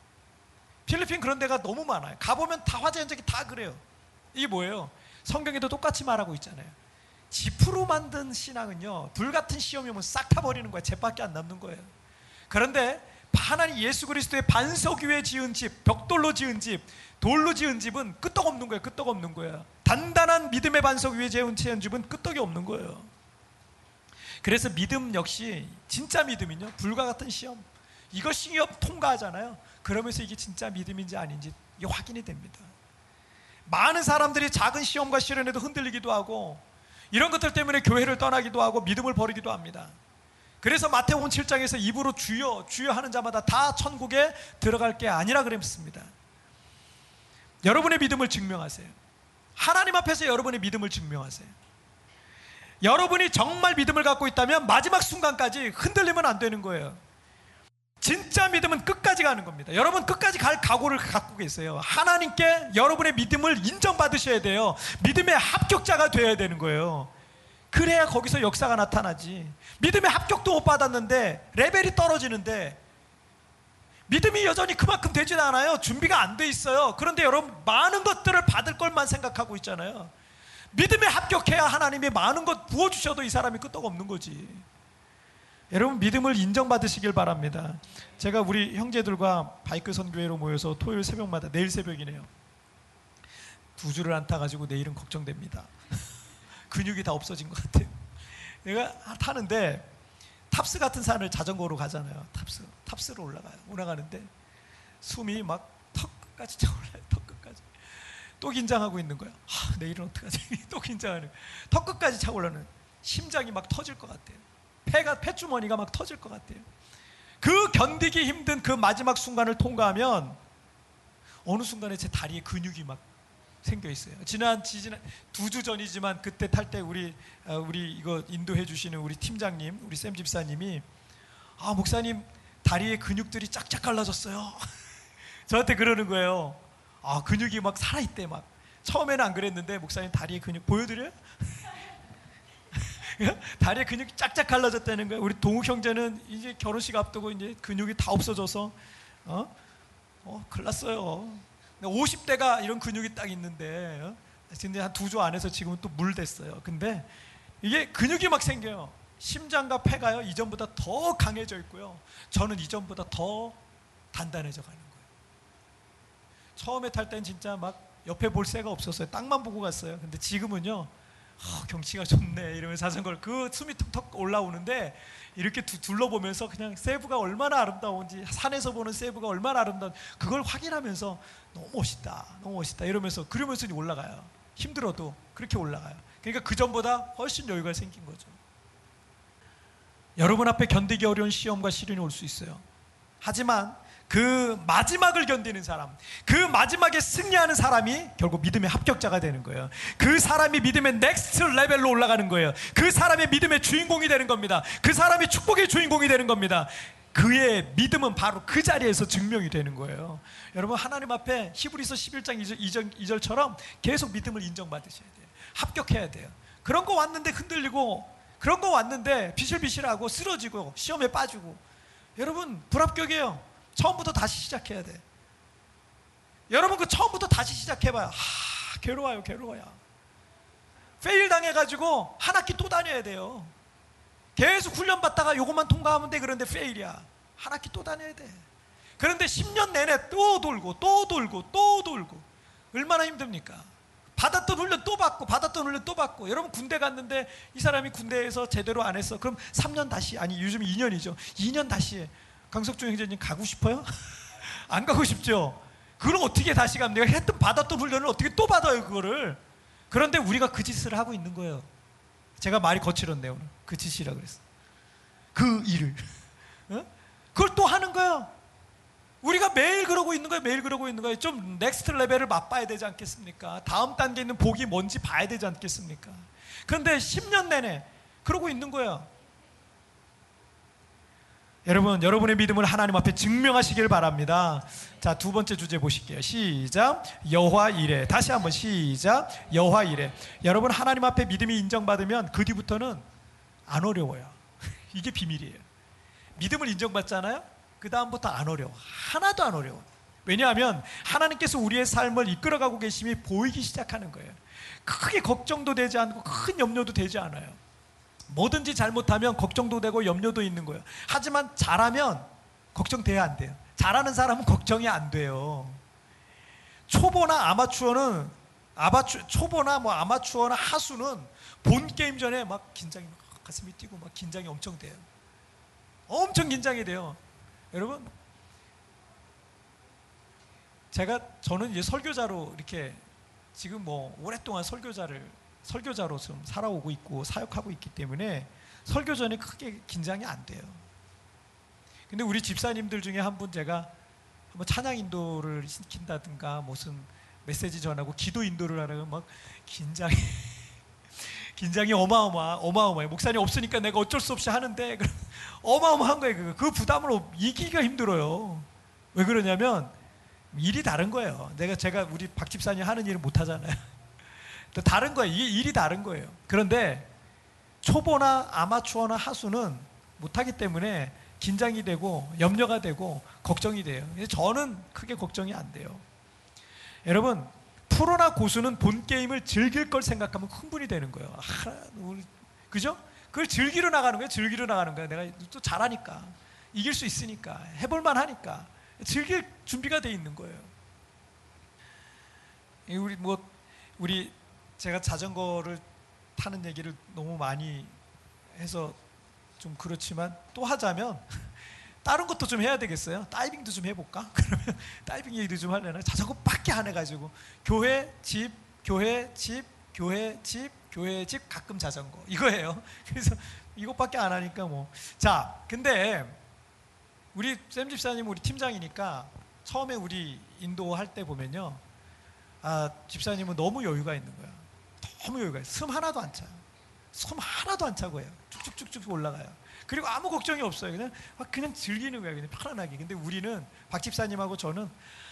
필리핀 그런 데가 너무 많아요. 가보면 다 화재 현장이 다 그래요. 이게 뭐예요? 성경에도 똑같이 말하고 있잖아요. 지푸로 만든 신앙은요 불같은 시험이 오면 싹 타버리는 거야. 쟤밖에 안 남는 거예요. 그런데 하나님 예수 그리스도의 반석 위에 지은 집, 벽돌로 지은 집, 돌로 지은 집은 끄떡없는 거예요. 끄떡없는 거예요. 단단한 믿음의 반석 위에 지은 집은 끄떡이 없는 거예요. 그래서 믿음 역시 진짜 믿음은요 불과 같은 시험, 이거 시험 통과하잖아요. 그러면서 이게 진짜 믿음인지 아닌지 이게 확인이 됩니다. 많은 사람들이 작은 시험과 시련에도 흔들리기도 하고 이런 것들 때문에 교회를 떠나기도 하고 믿음을 버리기도 합니다. 그래서 마태복음 칠 장에서 입으로 주여 주여 하는 자마다 다 천국에 들어갈 게 아니라 그랬습니다. 여러분의 믿음을 증명하세요. 하나님 앞에서 여러분의 믿음을 증명하세요. 여러분이 정말 믿음을 갖고 있다면 마지막 순간까지 흔들리면 안 되는 거예요. 진짜 믿음은 끝까지 가는 겁니다. 여러분 끝까지 갈 각오를 갖고 계세요. 하나님께 여러분의 믿음을 인정받으셔야 돼요. 믿음의 합격자가 되어야 되는 거예요. 그래야 거기서 역사가 나타나지. 믿음의 합격도 못 받았는데 레벨이 떨어지는데 믿음이 여전히 그만큼 되진 않아요. 준비가 안 돼 있어요. 그런데 여러분 많은 것들을 받을 것만 생각하고 있잖아요. 믿음에 합격해야 하나님이 많은 것 부어주셔도 이 사람이 끄떡없는 거지. 여러분 믿음을 인정받으시길 바랍니다. 제가 우리 형제들과 바이크 선교회로 모여서 토요일 새벽마다, 내일 새벽이네요, 두 줄을 안 타가지고 내일은 걱정됩니다. 근육이 다 없어진 것 같아요. 내가 타는데 탑스 같은 산을 자전거로 가잖아요. 탑스, 탑스로 올라가요. 올라가는데 숨이 막 턱 끝까지 차올라요. 턱 끝까지. 또 긴장하고 있는 거야. 아, 내일은 어떡하지? 또 긴장하는. 턱 끝까지 차올라는. 심장이 막 터질 것 같아요. 폐가 폐주머니가 막 터질 것 같아요. 그 견디기 힘든 그 마지막 순간을 통과하면 어느 순간에 제 다리에 근육이 막 생겨 있어요. 지난 지난 두 주 전이지만 그때 탈 때 우리 우리 이거 인도해 주시는 우리 팀장님, 우리 샘 집사님이 아 목사님 다리에 근육들이 쫙쫙 갈라졌어요. 저한테 그러는 거예요. 아 근육이 막 살아 있대 막. 처음에는 안 그랬는데 목사님 다리에 근육 보여드려요? 다리에 근육이 쫙쫙 갈라졌다는 거예요. 우리 동욱 형제는 이제 결혼식 앞두고 이제 근육이 다 없어져서 어, 어 큰일 났어요. 오십 대가 이런 근육이 딱 있는데 어? 근데 한 두 주 안에서 지금은 또 물 됐어요. 근데 이게 근육이 막 생겨요. 심장과 폐가요 이전보다 더 강해져 있고요. 저는 이전보다 더 단단해져 가는 거예요. 처음에 탈 땐 진짜 막 옆에 볼 새가 없었어요. 땅만 보고 갔어요. 근데 지금은요 어, 경치가 좋네 이러면서 자전거를 그 숨이 턱턱 올라오는데 이렇게 두, 둘러보면서 그냥 세부가 얼마나 아름다운지 산에서 보는 세부가 얼마나 아름다운지 그걸 확인하면서 너무 멋있다 너무 멋있다 이러면서 그러면서 올라가요. 힘들어도 그렇게 올라가요. 그러니까 그 전보다 훨씬 여유가 생긴 거죠. 여러분 앞에 견디기 어려운 시험과 시련이 올 수 있어요. 하지만 그 마지막을 견디는 사람, 그 마지막에 승리하는 사람이 결국 믿음의 합격자가 되는 거예요. 그 사람이 믿음의 넥스트 레벨로 올라가는 거예요. 그 사람이 믿음의 주인공이 되는 겁니다. 그 사람이 축복의 주인공이 되는 겁니다. 그의 믿음은 바로 그 자리에서 증명이 되는 거예요. 여러분 하나님 앞에 히브리서 십일 장 이 절처럼 계속 믿음을 인정받으셔야 돼요. 합격해야 돼요. 그런 거 왔는데 흔들리고 그런 거 왔는데 비실비실하고 쓰러지고 시험에 빠지고 여러분 불합격이에요. 처음부터 다시 시작해야 돼. 여러분 그 처음부터 다시 시작해봐요. 하, 괴로워요 괴로워요. 페일 당해가지고 한 학기 또 다녀야 돼요. 계속 훈련받다가 요것만 통과하면 돼. 그런데 페일이야. 한 학기 또 다녀야 돼. 그런데 십 년 내내 또 돌고 또 돌고 또 돌고 얼마나 힘듭니까? 받았던 훈련 또 받고 받았던 훈련 또 받고. 여러분 군대 갔는데 이 사람이 군대에서 제대로 안 했어. 그럼 삼 년 다시, 아니 요즘 이 년이죠. 이 년 다시 해. 강석중 형제님 가고 싶어요? 안 가고 싶죠? 그걸 어떻게 다시 갑니까? 했던 받았던 훈련을 어떻게 또 받아요 그거를. 그런데 우리가 그 짓을 하고 있는 거예요. 제가 말이 거칠었네요 오늘. 그 짓이라 그랬어. 그 일을 어? 그걸 또 하는 거예요. 우리가 매일 그러고 있는 거예요. 매일 그러고 있는 거예요. 좀 넥스트 레벨을 맛봐야 되지 않겠습니까? 다음 단계에 있는 복이 뭔지 봐야 되지 않겠습니까? 그런데 십 년 내내 그러고 있는 거예요. 여러분, 여러분의 믿음을 하나님 앞에 증명하시길 바랍니다. 자, 두 번째 주제 보실게요. 시작. 여호와 이레. 다시 한번 시작. 여호와 이레. 여러분 하나님 앞에 믿음이 인정받으면 그 뒤부터는 안 어려워요. 이게 비밀이에요. 믿음을 인정받잖아요. 그 다음부터 안 어려워. 하나도 안 어려워. 왜냐하면 하나님께서 우리의 삶을 이끌어가고 계심이 보이기 시작하는 거예요. 크게 걱정도 되지 않고 큰 염려도 되지 않아요. 뭐든지 잘못하면 걱정도 되고 염려도 있는 거예요. 하지만 잘하면 걱정돼야 안 돼요. 잘하는 사람은 걱정이 안 돼요. 초보나 아마추어는 아마추 초보나 뭐 아마추어나 하수는 본 게임 전에 막 긴장이 막 가슴이 뛰고 막 긴장이 엄청 돼요. 엄청 긴장이 돼요. 여러분, 제가 저는 이제 설교자로 이렇게 지금 뭐 오랫동안 설교자를 설교자로 좀 살아오고 있고 사역하고 있기 때문에 설교 전에 크게 긴장이 안 돼요. 근데 우리 집사님들 중에 한 분 제가 한번 찬양 인도를 시킨다든가 무슨 메시지 전하고 기도 인도를 하라고 막 긴장이 긴장이 어마어마 어마어마해. 목사님 없으니까 내가 어쩔 수 없이 하는데 어마어마한 거예요. 그거. 그 부담을 이기기가 힘들어요. 왜 그러냐면 일이 다른 거예요. 내가 제가 우리 박 집사님 하는 일을 못 하잖아요. 또 다른 거예요. 이 일이 다른 거예요. 그런데 초보나 아마추어나 하수는 못하기 때문에 긴장이 되고 염려가 되고 걱정이 돼요. 저는 크게 걱정이 안 돼요. 여러분, 프로나 고수는 본 게임을 즐길 걸 생각하면 흥분이 되는 거예요. 아, 우리, 그죠? 그걸 즐기러 나가는 거예요. 즐기러 나가는 거예요. 내가 또 잘하니까, 이길 수 있으니까, 해볼만 하니까 즐길 준비가 돼 있는 거예요. 우리 뭐 우리 제가 자전거를 타는 얘기를 너무 많이 해서 좀 그렇지만 또 하자면 다른 것도 좀 해야 되겠어요. 다이빙도 좀 해볼까? 그러면 다이빙 얘기도 좀 하려나? 자전거밖에 안 해가지고 교회, 집, 교회, 집, 교회, 집, 교회, 집, 가끔 자전거 이거예요. 그래서 이것밖에 안 하니까 뭐. 자, 근데 우리 샘 집사님 우리 팀장이니까 처음에 우리 인도할 때 보면요, 아, 집사님은 너무 여유가 있는 거야. 너무 여유가 있어. 숨 하나도 안 차요. 숨 하나도 안 차고 해요. 쭉쭉쭉쭉 올라가요. 그리고 아무 걱정이 없어요. 그냥 그냥 즐기는 거예요. 그냥 편안하게. 근데 우리는 박 집사님하고 저는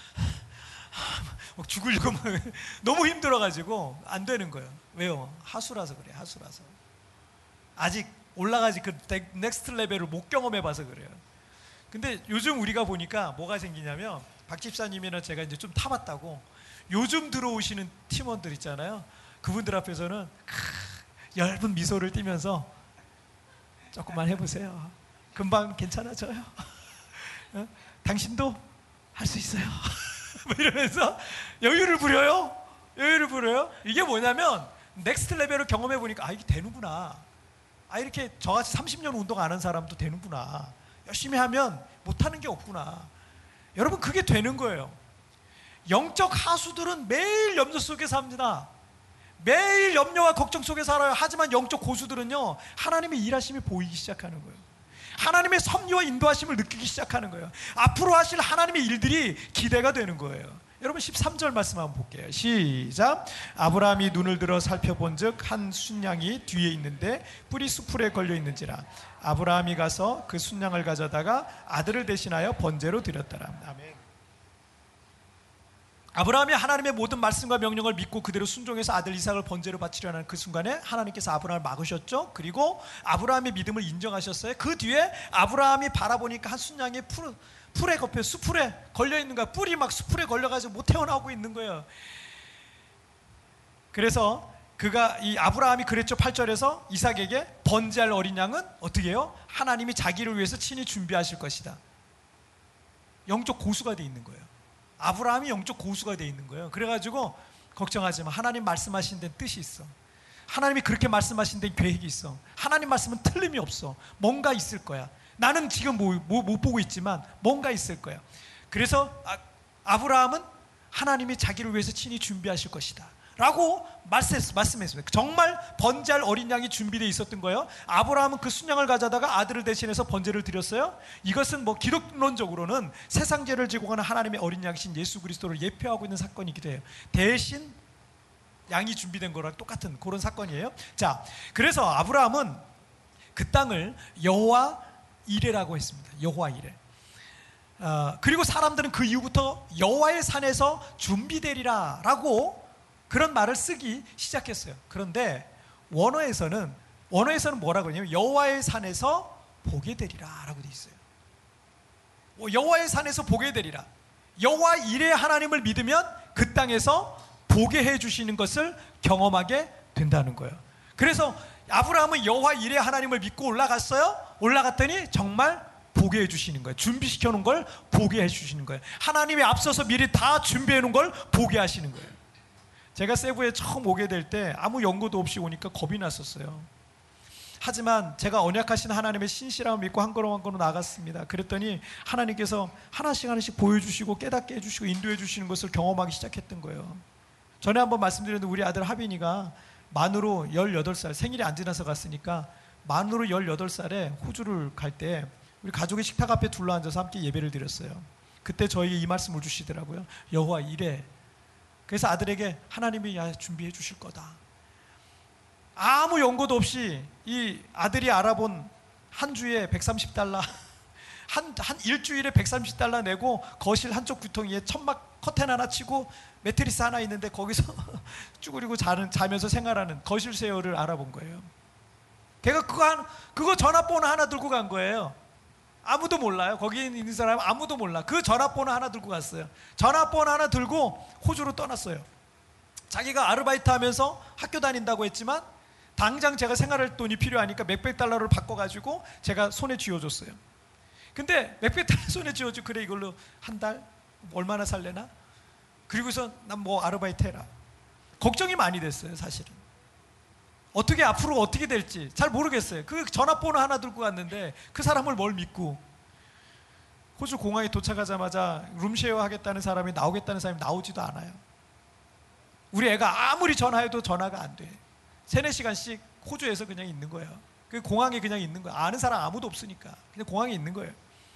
막 죽으려고 막 너무 힘들어가지고 안 되는 거예요. 왜요? 하수라서 그래. 하수라서. 아직 올라가지 그 넥스트 레벨을 못 경험해봐서 그래요. 근데 요즘 우리가 보니까 뭐가 생기냐면 박 집사님이나 제가 이제 좀 타봤다고 요즘 들어오시는 팀원들 있잖아요. 그분들 앞에서는 엷은 미소를 띠면서 조금만 해보세요. 금방 괜찮아져요. 어? 당신도 할 수 있어요. 뭐 이러면서 여유를 부려요. 여유를 부려요. 이게 뭐냐면 넥스트 레벨을 경험해 보니까 아, 이게 되는구나. 아, 이렇게 저같이 삼십 년 운동 안 한 사람도 되는구나. 열심히 하면 못하는 게 없구나. 여러분, 그게 되는 거예요. 영적 하수들은 매일 염려 속에 삽니다. 매일 염려와 걱정 속에 살아요. 하지만 영적 고수들은요, 하나님의 일하심이 보이기 시작하는 거예요. 하나님의 섭리와 인도하심을 느끼기 시작하는 거예요. 앞으로 하실 하나님의 일들이 기대가 되는 거예요. 여러분, 십삼 절 말씀 한번 볼게요. 시작. 아브라함이 눈을 들어 살펴본 즉 한 순양이 뒤에 있는데 뿔이 수풀에 걸려 있는지라. 아브라함이 가서 그 순양을 가져다가 아들을 대신하여 번제로 드렸더라. 아멘. 아브라함이 하나님의 모든 말씀과 명령을 믿고 그대로 순종해서 아들 이삭을 번제로 바치려는 그 순간에 하나님께서 아브라함을 막으셨죠. 그리고 아브라함의 믿음을 인정하셨어요. 그 뒤에 아브라함이 바라보니까 한 순양이 풀, 풀에 겉에 수풀에 걸려있는 거야. 뿔이 막 수풀에 걸려가지고 못 태어나고 있는 거예요. 그래서 그가 이 아브라함이 그랬죠. 팔 절에서 이삭에게 번제할 어린 양은 어떻게 해요? 하나님이 자기를 위해서 친히 준비하실 것이다. 영적 고수가 돼 있는 거예요. 아브라함이 영적 고수가 돼 있는 거예요. 그래가지고 걱정하지 마. 하나님 말씀하신 데는 뜻이 있어. 하나님이 그렇게 말씀하신 데는 계획이 있어. 하나님 말씀은 틀림이 없어. 뭔가 있을 거야. 나는 지금 뭐, 뭐, 못 보고 있지만 뭔가 있을 거야. 그래서 아, 아브라함은 하나님이 자기를 위해서 친히 준비하실 것이다 라고 말씀했습니다. 정말 번제할 어린 양이 준비되어 있었던 거예요. 아브라함은 그 순양을 가져다가 아들을 대신해서 번제를 드렸어요. 이것은 뭐 기독론적으로는 세상 죄를 지고 가는 하나님의 어린 양이신 예수 그리스도를 예표하고 있는 사건이기도 해요. 대신 양이 준비된 거랑 똑같은 그런 사건이에요. 자, 그래서 아브라함은 그 땅을 여호와 이레라고 했습니다. 여호와 이레. 어, 그리고 사람들은 그 이후부터 여호와의 산에서 준비되리라 라고 그런 말을 쓰기 시작했어요. 그런데 원어에서는 원어에서는 뭐라고 하냐면 여호와의 산에서 보게 되리라 라고 되어 있어요. 여호와의 산에서 보게 되리라. 여호와 이레 하나님을 믿으면 그 땅에서 보게 해주시는 것을 경험하게 된다는 거예요. 그래서 아브라함은 여호와 이레 하나님을 믿고 올라갔어요. 올라갔더니 정말 보게 해주시는 거예요. 준비시켜 놓은 걸 보게 해주시는 거예요. 하나님이 앞서서 미리 다 준비해 놓은 걸 보게 하시는 거예요. 제가 세부에 처음 오게 될 때 아무 연고도 없이 오니까 겁이 났었어요. 하지만 제가 언약하신 하나님의 신실함을 믿고 한 걸음 한 걸음 나갔습니다. 그랬더니 하나님께서 하나씩 하나씩 보여주시고 깨닫게 해주시고 인도해 주시는 것을 경험하기 시작했던 거예요. 전에 한번 말씀드렸는데 우리 아들 하빈이가 만으로 열여덟 살, 생일이 안 지나서 갔으니까 만으로 열여덟 살에 호주를 갈 때 우리 가족이 식탁 앞에 둘러앉아서 함께 예배를 드렸어요. 그때 저에게 이 말씀을 주시더라고요. 여호와 이레. 그래서 아들에게 하나님이 야, 준비해 주실 거다. 아무 연고도 없이 이 아들이 알아본 한 주에 백삼십 달러 한, 한 일주일에 백삼십 달러 내고 거실 한쪽 구덩이에 천막 커튼 하나 치고 매트리스 하나 있는데 거기서 쭈그리고 자는, 자면서 생활하는 거실 세어를 알아본 거예요. 걔가 그거, 한, 그거 전화번호 하나 들고 간 거예요. 아무도 몰라요. 거기 있는 사람 아무도 몰라. 그 전화번호 하나 들고 갔어요. 전화번호 하나 들고 호주로 떠났어요. 자기가 아르바이트 하면서 학교 다닌다고 했지만 당장 제가 생활할 돈이 필요하니까 몇백 달러를 바꿔가지고 제가 손에 쥐어줬어요. 근데 몇백 달러 손에 쥐어주고 그래 이걸로 한 달 얼마나 살래나? 그리고서 난 뭐 아르바이트 해라. 걱정이 많이 됐어요. 사실은 어떻게 앞으로 어떻게 될지 잘 모르겠어요. 그 전화번호 하나 들고 갔는데 그 사람을 뭘 믿고, 호주 공항에 도착하자마자 룸쉐어 하겠다는 사람이 나오겠다는 사람이 나오지도 않아요. 우리 애가 아무리 전화해도 전화가 안 돼. 세네 시간씩 호주에서 그냥 있는 거예요. 그 공항에 그냥 있는 거예요. 아는 사람 아무도 없으니까 그냥 공항에 있는 거예요.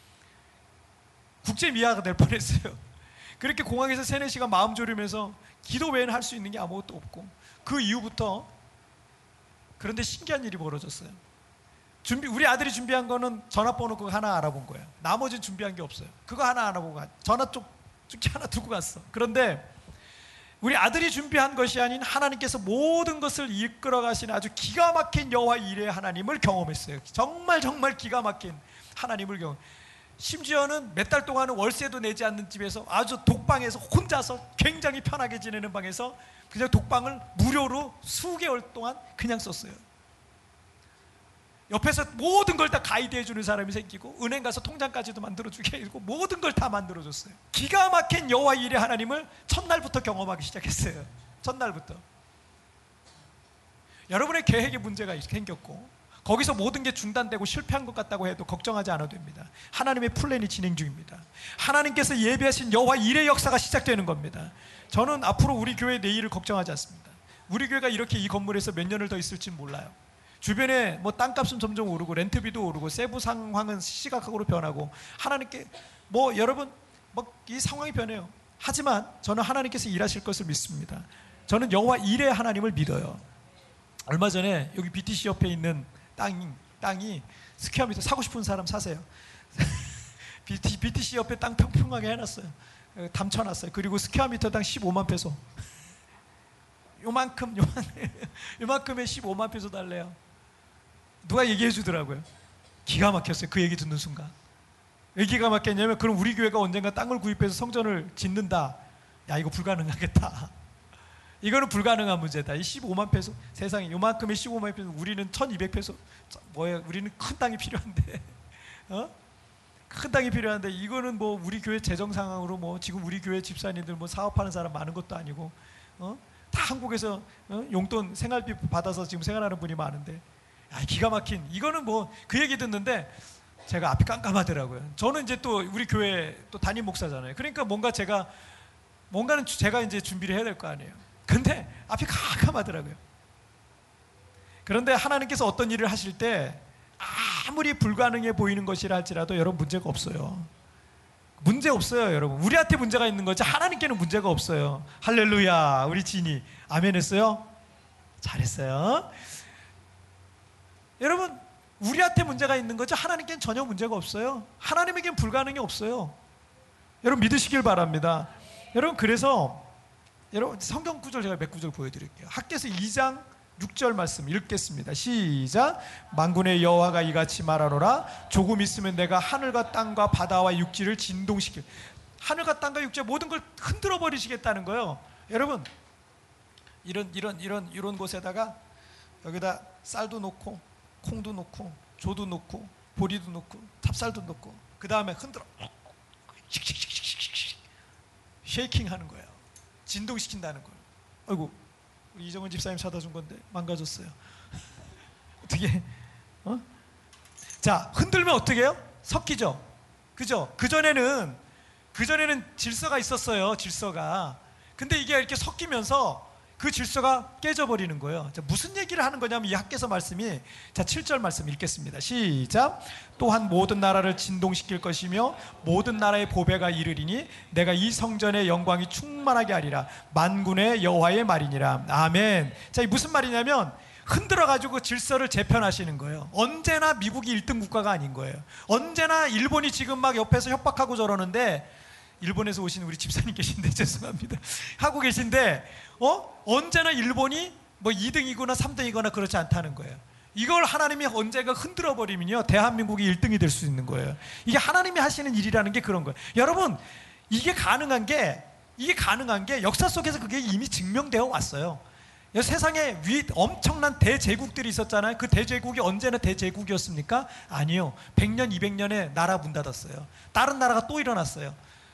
국제 미아가 될 뻔했어요. 그렇게 공항에서 세네 시간 마음 졸이면서 기도 외에는 할 수 있는 게 아무것도 없고, 그 이후부터, 그런데 신기한 일이 벌어졌어요. 준비, 우리 아들이 준비한 거는 전화번호 그거 하나 알아본 거예요. 나머지는 준비한 게 없어요. 그거 하나 알아보고 전화 쪽 쪽지 하나 두고 갔어. 그런데 우리 아들이 준비한 것이 아닌 하나님께서 모든 것을 이끌어 가시는 아주 기가 막힌 여호와 이레 하나님을 경험했어요. 정말 정말 기가 막힌 하나님을 경험. 심지어는 몇 달 동안은 월세도 내지 않는 집에서 아주 독방에서 혼자서 굉장히 편하게 지내는 방에서 그냥 독방을 무료로 수개월 동안 그냥 썼어요. 옆에서 모든 걸 다 가이드해 주는 사람이 생기고, 은행 가서 통장까지도 만들어주게 해주고, 모든 걸 다 만들어줬어요. 기가 막힌 여호와 이레 하나님을 첫날부터 경험하기 시작했어요. 첫날부터. 여러분의 계획에 문제가 생겼고 거기서 모든 게 중단되고 실패한 것 같다고 해도 걱정하지 않아도 됩니다. 하나님의 플랜이 진행 중입니다. 하나님께서 예비하신 여호와 이레 역사가 시작되는 겁니다. 저는 앞으로 우리 교회 내일을 걱정하지 않습니다. 우리 교회가 이렇게 이 건물에서 몇 년을 더 있을지는 몰라요. 주변에 뭐 땅값은 점점 오르고 렌트비도 오르고 세부 상황은 시시각각으로 변하고, 하나님께 뭐 여러분 뭐 이 상황이 변해요. 하지만 저는 하나님께서 일하실 것을 믿습니다. 저는 여호와 이레 하나님을 믿어요. 얼마 전에 여기 비티씨 옆에 있는 땅이, 땅이 스퀘어미터 사고 싶은 사람 사세요. 비티씨 옆에 땅 평평하게 해놨어요. 담쳐놨어요. 그리고 스퀘어미터당 십오만 페소. 요만큼 요만 요만큼에 십오만 페소 달래요. 누가 얘기해 주더라고요. 기가 막혔어요. 그 얘기 듣는 순간. 왜 기가 막혔냐면, 그럼 우리 교회가 언젠가 땅을 구입해서 성전을 짓는다. 야, 이거 불가능하겠다. 이거는 불가능한 문제다. 이 십오만 페소, 세상에 요만큼의 십오만 페소, 우리는 천이백 페소. 뭐야, 우리는 큰 땅이 필요한데, 어? 큰 땅이 필요한데, 이거는 뭐 우리 교회 재정 상황으로 뭐 지금 우리 교회 집사님들 뭐 사업하는 사람 많은 것도 아니고, 어? 다 한국에서 어? 용돈 생활비 받아서 지금 생활하는 분이 많은데, 야, 기가 막힌, 이거는 뭐 그 얘기 듣는데 제가 앞이 깜깜하더라고요. 저는 이제 또 우리 교회 또 담임 목사잖아요. 그러니까 뭔가 제가 뭔가는 제가 이제 준비를 해야 될 거 아니에요. 근데 앞이 깜깜하더라고요. 그런데 하나님께서 어떤 일을 하실 때 아무리 불가능해 보이는 것이라 할지라도 여러분 문제가 없어요. 문제 없어요, 여러분. 우리한테 문제가 있는 거지 하나님께는 문제가 없어요. 할렐루야. 우리 진이 아멘 했어요? 잘했어요. 여러분, 우리한테 문제가 있는 거지 하나님께는 전혀 문제가 없어요. 하나님에겐 불가능이 없어요. 여러분 믿으시길 바랍니다. 여러분, 그래서 여러분 성경 구절 제가 몇 구절 보여드릴게요. 학개서 이 장 육 절 말씀 읽겠습니다. 시작. 만군의 여호와가 이같이 말하노라. 조금 있으면 내가 하늘과 땅과 바다와 육지를 진동시킬. 하늘과 땅과 육지 모든 걸 흔들어 버리시겠다는 거예요. 여러분, 이런 이런 이런 이런 곳에다가 여기다 쌀도 놓고 콩도 놓고 조도 놓고 보리도 놓고 찹쌀도 놓고 그 다음에 흔들어 쉐이킹 하는 거예요. 진동시킨다는 거예요. 아이고, 우리 이정은 집사님 사다 준 건데 망가졌어요. 어떻게? 어? 자, 흔들면 어떻게 해요? 섞이죠. 그죠? 그 전에는 그 전에는 질서가 있었어요. 질서가. 근데 이게 이렇게 섞이면서 그 질서가 깨져버리는 거예요. 자, 무슨 얘기를 하는 거냐면 이 학개서 말씀이, 자, 칠 절 말씀 읽겠습니다. 시작. 또한 모든 나라를 진동시킬 것이며 모든 나라의 보배가 이르리니 내가 이 성전의 영광이 충만하게 하리라. 만군의 여호와의 말이니라. 아멘. 자, 이 무슨 말이냐면 흔들어가지고 질서를 재편하시는 거예요. 언제나 미국이 일 등 국가가 아닌 거예요. 언제나 일본이 지금 막 옆에서 협박하고 저러는데, 일본에서 오신 우리 집사님 계신데 죄송합니다. 하고 계신데 어? 언제나 일본이 뭐 이 등이거나 삼 등이거나 그렇지 않다는 거예요. 이걸 하나님이 언제가 흔들어 버리면요 대한민국이 일 등이 될 수 있는 거예요. 이게 하나님이 하시는 일이라는 게 그런 거예요. 여러분, 이게 가능한 게 이게 가능한 게 역사 속에서 그게 이미 증명되어 왔어요. 세상에 위 엄청난 대제국들이 있었잖아요. 그 대제국이 언제나 대제국이었습니까? 아니요. 백 년, 이백 년에 나라 문 닫았어요. 다른 나라가 또 일어났어요.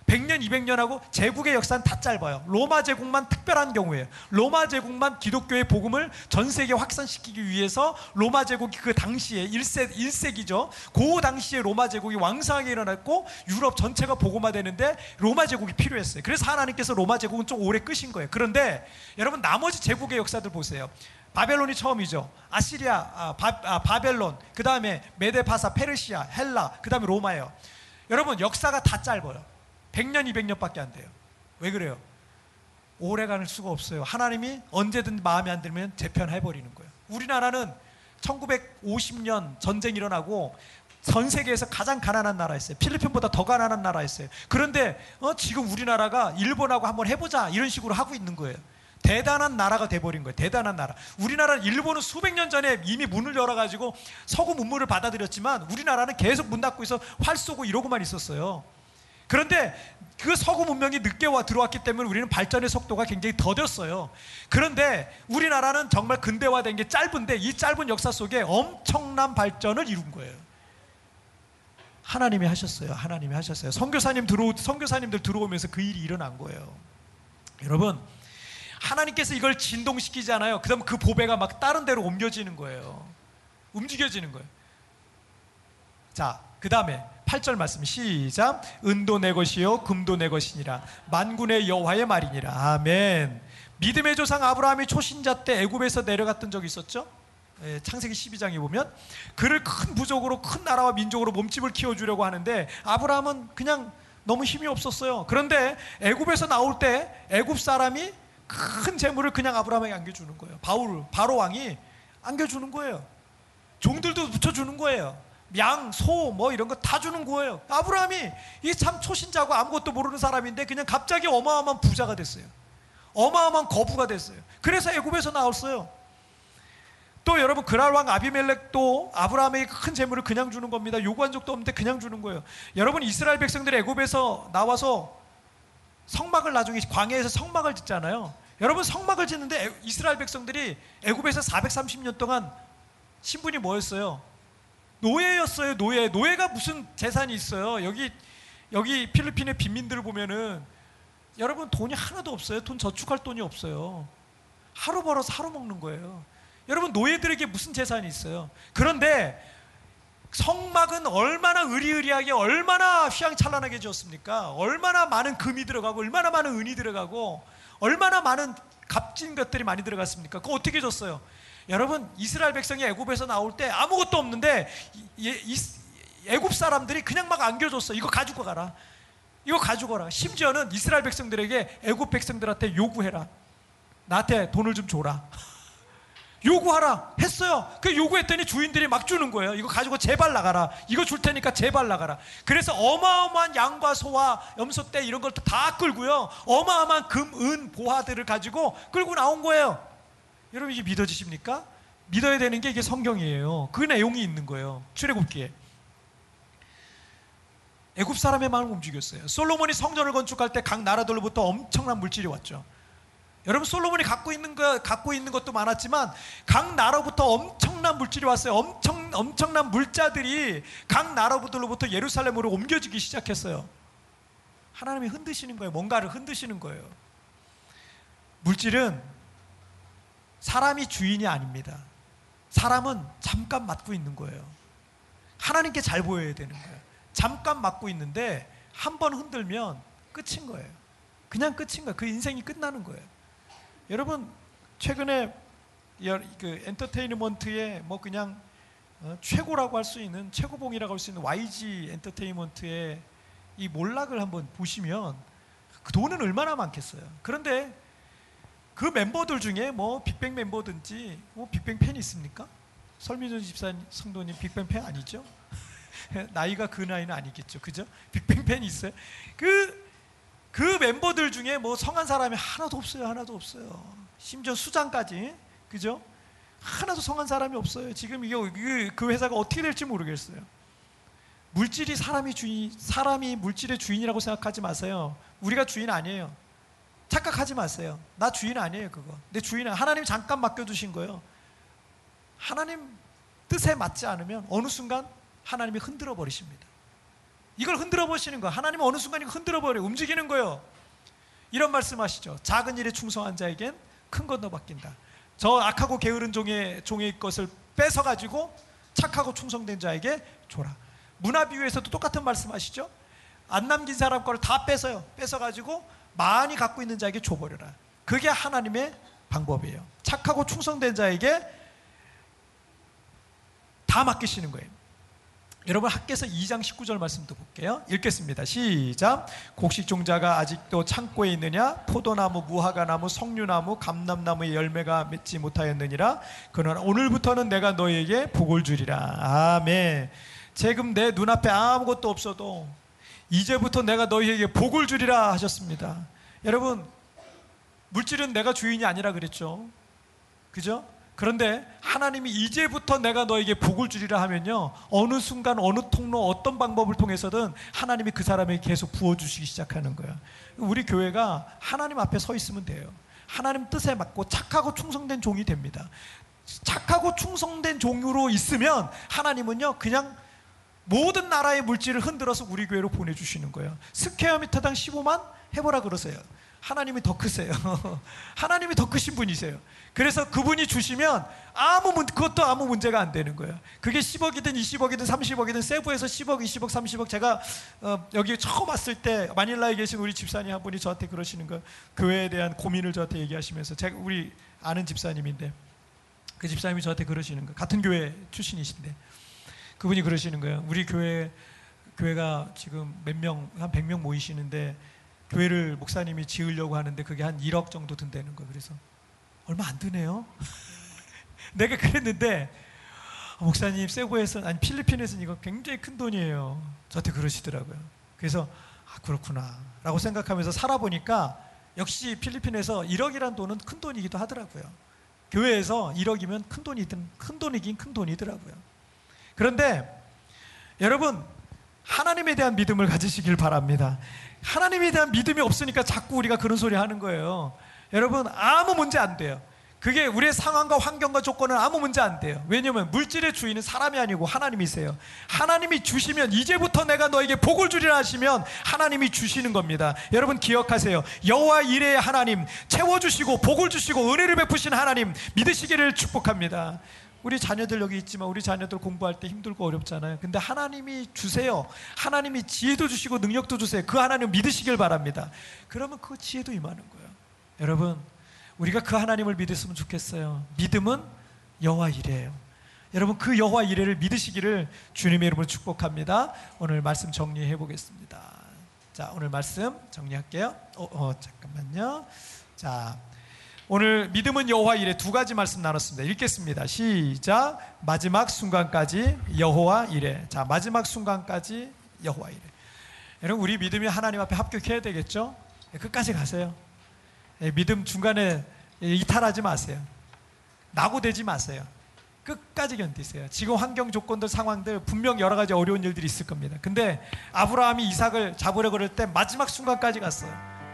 백 년, 이백 년하고 제국의 역사는 다 짧아요. 로마 제국만 특별한 경우예요. 로마 제국만 기독교의 복음을 전 세계에 확산시키기 위해서 로마 제국이 그 당시에 일 세, 일 세기죠. 그 당시에 로마 제국이 왕성하게 일어났고 유럽 전체가 복음화되는데 로마 제국이 필요했어요. 그래서 하나님께서 로마 제국은 좀 오래 끄신 거예요. 그런데 여러분 나머지 제국의 역사들 보세요. 바벨론이 처음이죠. 아시리아, 아, 바, 아, 바벨론, 그 다음에 메데파사, 페르시아, 헬라, 그 다음에 로마예요. 여러분 역사가 다 짧아요. 백 년, 이백 년밖에 안 돼요. 왜 그래요? 오래 갈 수가 없어요. 하나님이 언제든 마음에 안 들면 재편해버리는 거예요. 우리나라는 천구백오십 년 전쟁 일어나고 전 세계에서 가장 가난한 나라였어요. 필리핀보다 더 가난한 나라였어요. 그런데 어, 지금 우리나라가 일본하고 한번 해보자 이런 식으로 하고 있는 거예요. 대단한 나라가 돼버린 거예요. 대단한 나라. 우리나라는 일본은 수백 년 전에 이미 문을 열어가지고 서구 문물을 받아들였지만 우리나라는 계속 문 닫고 있어 활 쏘고 이러고만 있었어요. 그런데 그 서구 문명이 늦게 와 들어왔기 때문에 우리는 발전의 속도가 굉장히 더뎠어요. 그런데 우리나라는 정말 근대화된 게 짧은데 이 짧은 역사 속에 엄청난 발전을 이룬 거예요. 하나님이 하셨어요. 하나님이 하셨어요. 선교사님 들어 선교사님들 들어오면서 그 일이 일어난 거예요. 여러분, 하나님께서 이걸 진동시키잖아요. 그다음 그 보배가 막 다른 데로 옮겨지는 거예요. 움직여지는 거예요. 자, 그 다음에 팔 절 말씀 시작. 은도 내 것이요 금도 내 것이니라 만군의 여호와의 말이니라. 아멘. 믿음의 조상 아브라함이 초신자 때 애굽에서 내려갔던 적이 있었죠. 예, 창세기 십이 장에 보면 그를 큰 부족으로 큰 나라와 민족으로 몸집을 키워주려고 하는데 아브라함은 그냥 너무 힘이 없었어요. 그런데 애굽에서 나올 때 애굽 사람이 큰 재물을 그냥 아브라함에게 안겨주는 거예요. 바울, 바로 왕이 안겨주는 거예요. 종들도 붙여주는 거예요. 양, 소, 뭐 이런 거 다 주는 거예요. 아브라함이 이 참 초신자고 아무것도 모르는 사람인데 그냥 갑자기 어마어마한 부자가 됐어요. 어마어마한 거부가 됐어요. 그래서 애굽에서 나왔어요. 또 여러분 그랄 왕 아비멜렉도 아브라함에게 큰 재물을 그냥 주는 겁니다. 요구한 적도 없는데 그냥 주는 거예요. 여러분 이스라엘 백성들이 애굽에서 나와서 성막을 나중에 광야에서 성막을 짓잖아요. 여러분 성막을 짓는데 이스라엘 백성들이 애굽에서 사백삼십 년 동안 신분이 뭐였어요? 노예였어요. 노예. 노예가 무슨 재산이 있어요? 여기 여기 필리핀의 빈민들을 보면은 여러분 돈이 하나도 없어요. 돈 저축할 돈이 없어요. 하루 벌어서 하루 먹는 거예요. 여러분 노예들에게 무슨 재산이 있어요? 그런데 성막은 얼마나 의리의리하게 얼마나 휘황찬란하게 지었습니까? 얼마나 많은 금이 들어가고 얼마나 많은 은이 들어가고 얼마나 많은 값진 것들이 많이 들어갔습니까? 그거 어떻게 줬어요? 여러분 이스라엘 백성이 애굽에서 나올 때 아무것도 없는데 애굽 사람들이 그냥 막 안겨줬어. 이거 가지고 가라. 이거 가지고 가라. 심지어는 이스라엘 백성들에게 애굽 백성들한테 요구해라. 나한테 돈을 좀 줘라. 요구하라 했어요. 그 요구했더니 주인들이 막 주는 거예요. 이거 가지고 제발 나가라. 이거 줄 테니까 제발 나가라. 그래서 어마어마한 양과 소와 염소떼 이런 걸 다 끌고요. 어마어마한 금, 은, 보화들을 가지고 끌고 나온 거예요. 여러분 이게 믿어지십니까? 믿어야 되는 게 이게 성경이에요. 그 내용이 있는 거예요. 출애굽기에. 애굽 사람의 마음을 움직였어요. 솔로몬이 성전을 건축할 때 각 나라들로부터 엄청난 물질이 왔죠. 여러분 솔로몬이 갖고 있는 거 갖고 있는 것도 많았지만 각 나라부터 엄청난 물질이 왔어요. 엄청 엄청난 물자들이 각 나라들로부터 예루살렘으로 옮겨지기 시작했어요. 하나님이 흔드시는 거예요. 뭔가를 흔드시는 거예요. 물질은 사람이 주인이 아닙니다. 사람은 잠깐 맡고 있는 거예요. 하나님께 잘 보여야 되는 거예요. 잠깐 맡고 있는데 한 번 흔들면 끝인 거예요. 그냥 끝인 거예요. 그 인생이 끝나는 거예요. 여러분 최근에 그 엔터테인먼트의 뭐 그냥 어, 최고라고 할 수 있는 최고봉이라고 할 수 있는 와이지 엔터테인먼트의 이 몰락을 한번 보시면 그 돈은 얼마나 많겠어요. 그런데 그 멤버들 중에 뭐 빅뱅 멤버든지 뭐 빅뱅 팬이 있습니까? 설미전 집사님 성도님 빅뱅 팬 아니죠? 나이가 그 나이는 아니겠죠, 그죠? 빅뱅 팬이 있어요. 그 그 멤버들 중에 뭐 성한 사람이 하나도 없어요. 하나도 없어요. 심지어 수장까지, 그죠? 하나도 성한 사람이 없어요. 지금 이게 그 회사가 어떻게 될지 모르겠어요. 물질이 사람이 주인, 사람이 물질의 주인이라고 생각하지 마세요. 우리가 주인 아니에요. 착각하지 마세요. 나 주인 아니에요. 그거 내 주인은 하나님 잠깐 맡겨두신 거예요. 하나님 뜻에 맞지 않으면 어느 순간 하나님이 흔들어 버리십니다. 이걸 흔들어 보시는 거예요. 하나님은 어느 순간 이거 흔들어 버려 움직이는 거예요. 이런 말씀하시죠. 작은 일에 충성한 자에겐 큰 것도 맡긴다. 저 악하고 게으른 종의 종의 것을 뺏어 가지고 착하고 충성된 자에게 줘라. 문화 비유에서도 똑같은 말씀하시죠. 안 남긴 사람 거를 다 뺏어요. 뺏어 가지고 많이 갖고 있는 자에게 줘버려라. 그게 하나님의 방법이에요. 착하고 충성된 자에게 다 맡기시는 거예요. 여러분 학개서 이 장 십구 절 말씀도 볼게요. 읽겠습니다. 시작. 곡식종자가 아직도 창고에 있느냐? 포도나무, 무화과나무, 석류나무, 감람나무의 열매가 맺지 못하였느니라. 그러나 오늘부터는 내가 너희에게 복을 주리라. 아멘. 지금 내 눈앞에 아무것도 없어도 이제부터 내가 너희에게 복을 주리라 하셨습니다. 여러분 물질은 내가 주인이 아니라 그랬죠. 그죠? 그런데 하나님이 이제부터 내가 너에게 복을 주리라 하면요, 어느 순간 어느 통로 어떤 방법을 통해서든 하나님이 그 사람에게 계속 부어주시기 시작하는 거야. 우리 교회가 하나님 앞에 서 있으면 돼요. 하나님 뜻에 맞고 착하고 충성된 종이 됩니다. 착하고 충성된 종으로 있으면 하나님은요 그냥 모든 나라의 물질을 흔들어서 우리 교회로 보내주시는 거예요. 스퀘어 미터당 십오만 해보라 그러세요. 하나님이 더 크세요. 하나님이 더 크신 분이세요. 그래서 그분이 주시면 아무 문, 그것도 아무 문제가 안 되는 거예요. 그게 십억이든 이십억이든 삼십억이든 세부에서 십억, 이십억, 삼십억. 제가 어, 여기 처음 왔을 때 마닐라에 계신 우리 집사님 한 분이 저한테 그러시는 거예요. 교회에 대한 고민을 저한테 얘기하시면서, 제가 우리 아는 집사님인데 그 집사님이 저한테 그러시는 거예요. 같은 교회 출신이신데 그분이 그러시는 거예요. 우리 교회 교회가 지금 몇 명, 한 백 명 모이시는데 교회를 목사님이 지으려고 하는데 그게 한 일억 정도 든다는 거예요. 그래서 얼마 안 드네요. 내가 그랬는데 목사님 세부에서, 아니 필리핀에서는 이거 굉장히 큰 돈이에요. 저한테 그러시더라고요. 그래서 아 그렇구나 라고 생각하면서 살아보니까 역시 필리핀에서 일억이란 돈은 큰 돈이기도 하더라고요. 교회에서 일억이면 큰 돈이든 큰 돈이긴 큰 돈이더라고요. 그런데 여러분 하나님에 대한 믿음을 가지시길 바랍니다. 하나님에 대한 믿음이 없으니까 자꾸 우리가 그런 소리 하는 거예요. 여러분 아무 문제 안 돼요. 그게 우리의 상황과 환경과 조건은 아무 문제 안 돼요. 왜냐하면 물질의 주인은 사람이 아니고 하나님이세요. 하나님이 주시면, 이제부터 내가 너에게 복을 주리라 하시면 하나님이 주시는 겁니다. 여러분 기억하세요. 여호와 이레의 하나님, 채워주시고 복을 주시고 은혜를 베푸신 하나님 믿으시기를 축복합니다. 우리 자녀들 여기 있지만 우리 자녀들 공부할 때 힘들고 어렵잖아요. 근데 하나님이 주세요. 하나님이 지혜도 주시고 능력도 주세요. 그 하나님 믿으시길 바랍니다. 그러면 그 지혜도 임하는 거예요. 여러분 우리가 그 하나님을 믿었으면 좋겠어요. 믿음은 여호와 이레예요. 여러분 그 여호와 이레를 믿으시기를 주님의 이름으로 축복합니다. 오늘 말씀 정리해 보겠습니다. 자, 오늘 말씀 정리할게요. 어, 어 잠깐만요. 자, 오늘 믿음은 여호와 이레 두 가지 말씀 나눴습니다. 읽겠습니다. 시작. 마지막 순간까지 여호와 이레. 자, 마지막 순간까지 여호와 이레. 여러분 우리 믿음이 하나님 앞에 합격해야 되겠죠? 끝까지 가세요. 믿음 중간에 이탈하지 마세요. 낙오되지 마세요. 끝까지 견디세요. 지금 환경 조건들 상황들 분명 여러 가지 어려운 일들이 있을 겁니다. 근데 아브라함이 이삭을 잡으려 그럴 때 마지막 순간까지 갔어요.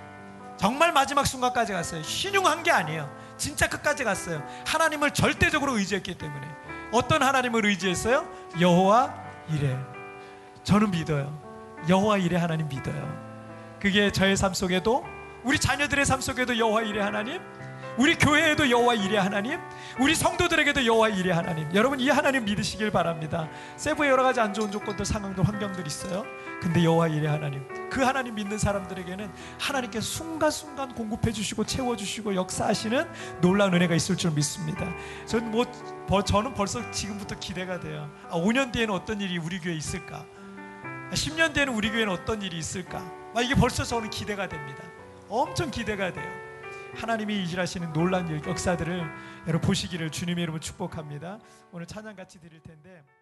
정말 마지막 순간까지 갔어요. 신용한 게 아니에요. 진짜 끝까지 갔어요. 하나님을 절대적으로 의지했기 때문에. 어떤 하나님을 의지했어요? 여호와 이레. 저는 믿어요. 여호와 이레 하나님 믿어요. 그게 저의 삶 속에도, 우리 자녀들의 삶 속에도 여호와 이레 하나님, 우리 교회에도 여호와 이레 하나님, 우리 성도들에게도 여호와 이레 하나님. 여러분 이 하나님 믿으시길 바랍니다. 세부에 여러 가지 안 좋은 조건들, 상황들, 환경들 있어요. 근데 여호와 이레 하나님, 그 하나님 믿는 사람들에게는 하나님께서 순간순간 공급해 주시고 채워주시고 역사하시는 놀라운 은혜가 있을 줄 믿습니다. 저는 뭐 저는 벌써 지금부터 기대가 돼요. 아, 오 년 뒤에는 어떤 일이 우리 교회에 있을까? 아, 십 년 뒤에는 우리 교회는 어떤 일이 있을까? 아, 이게 벌써 저는 기대가 됩니다. 엄청 기대가 돼요. 하나님이 일하시는 놀라운 역사들을 여러분 보시기를 주님의 이름으로 축복합니다. 오늘 찬양 같이 드릴 텐데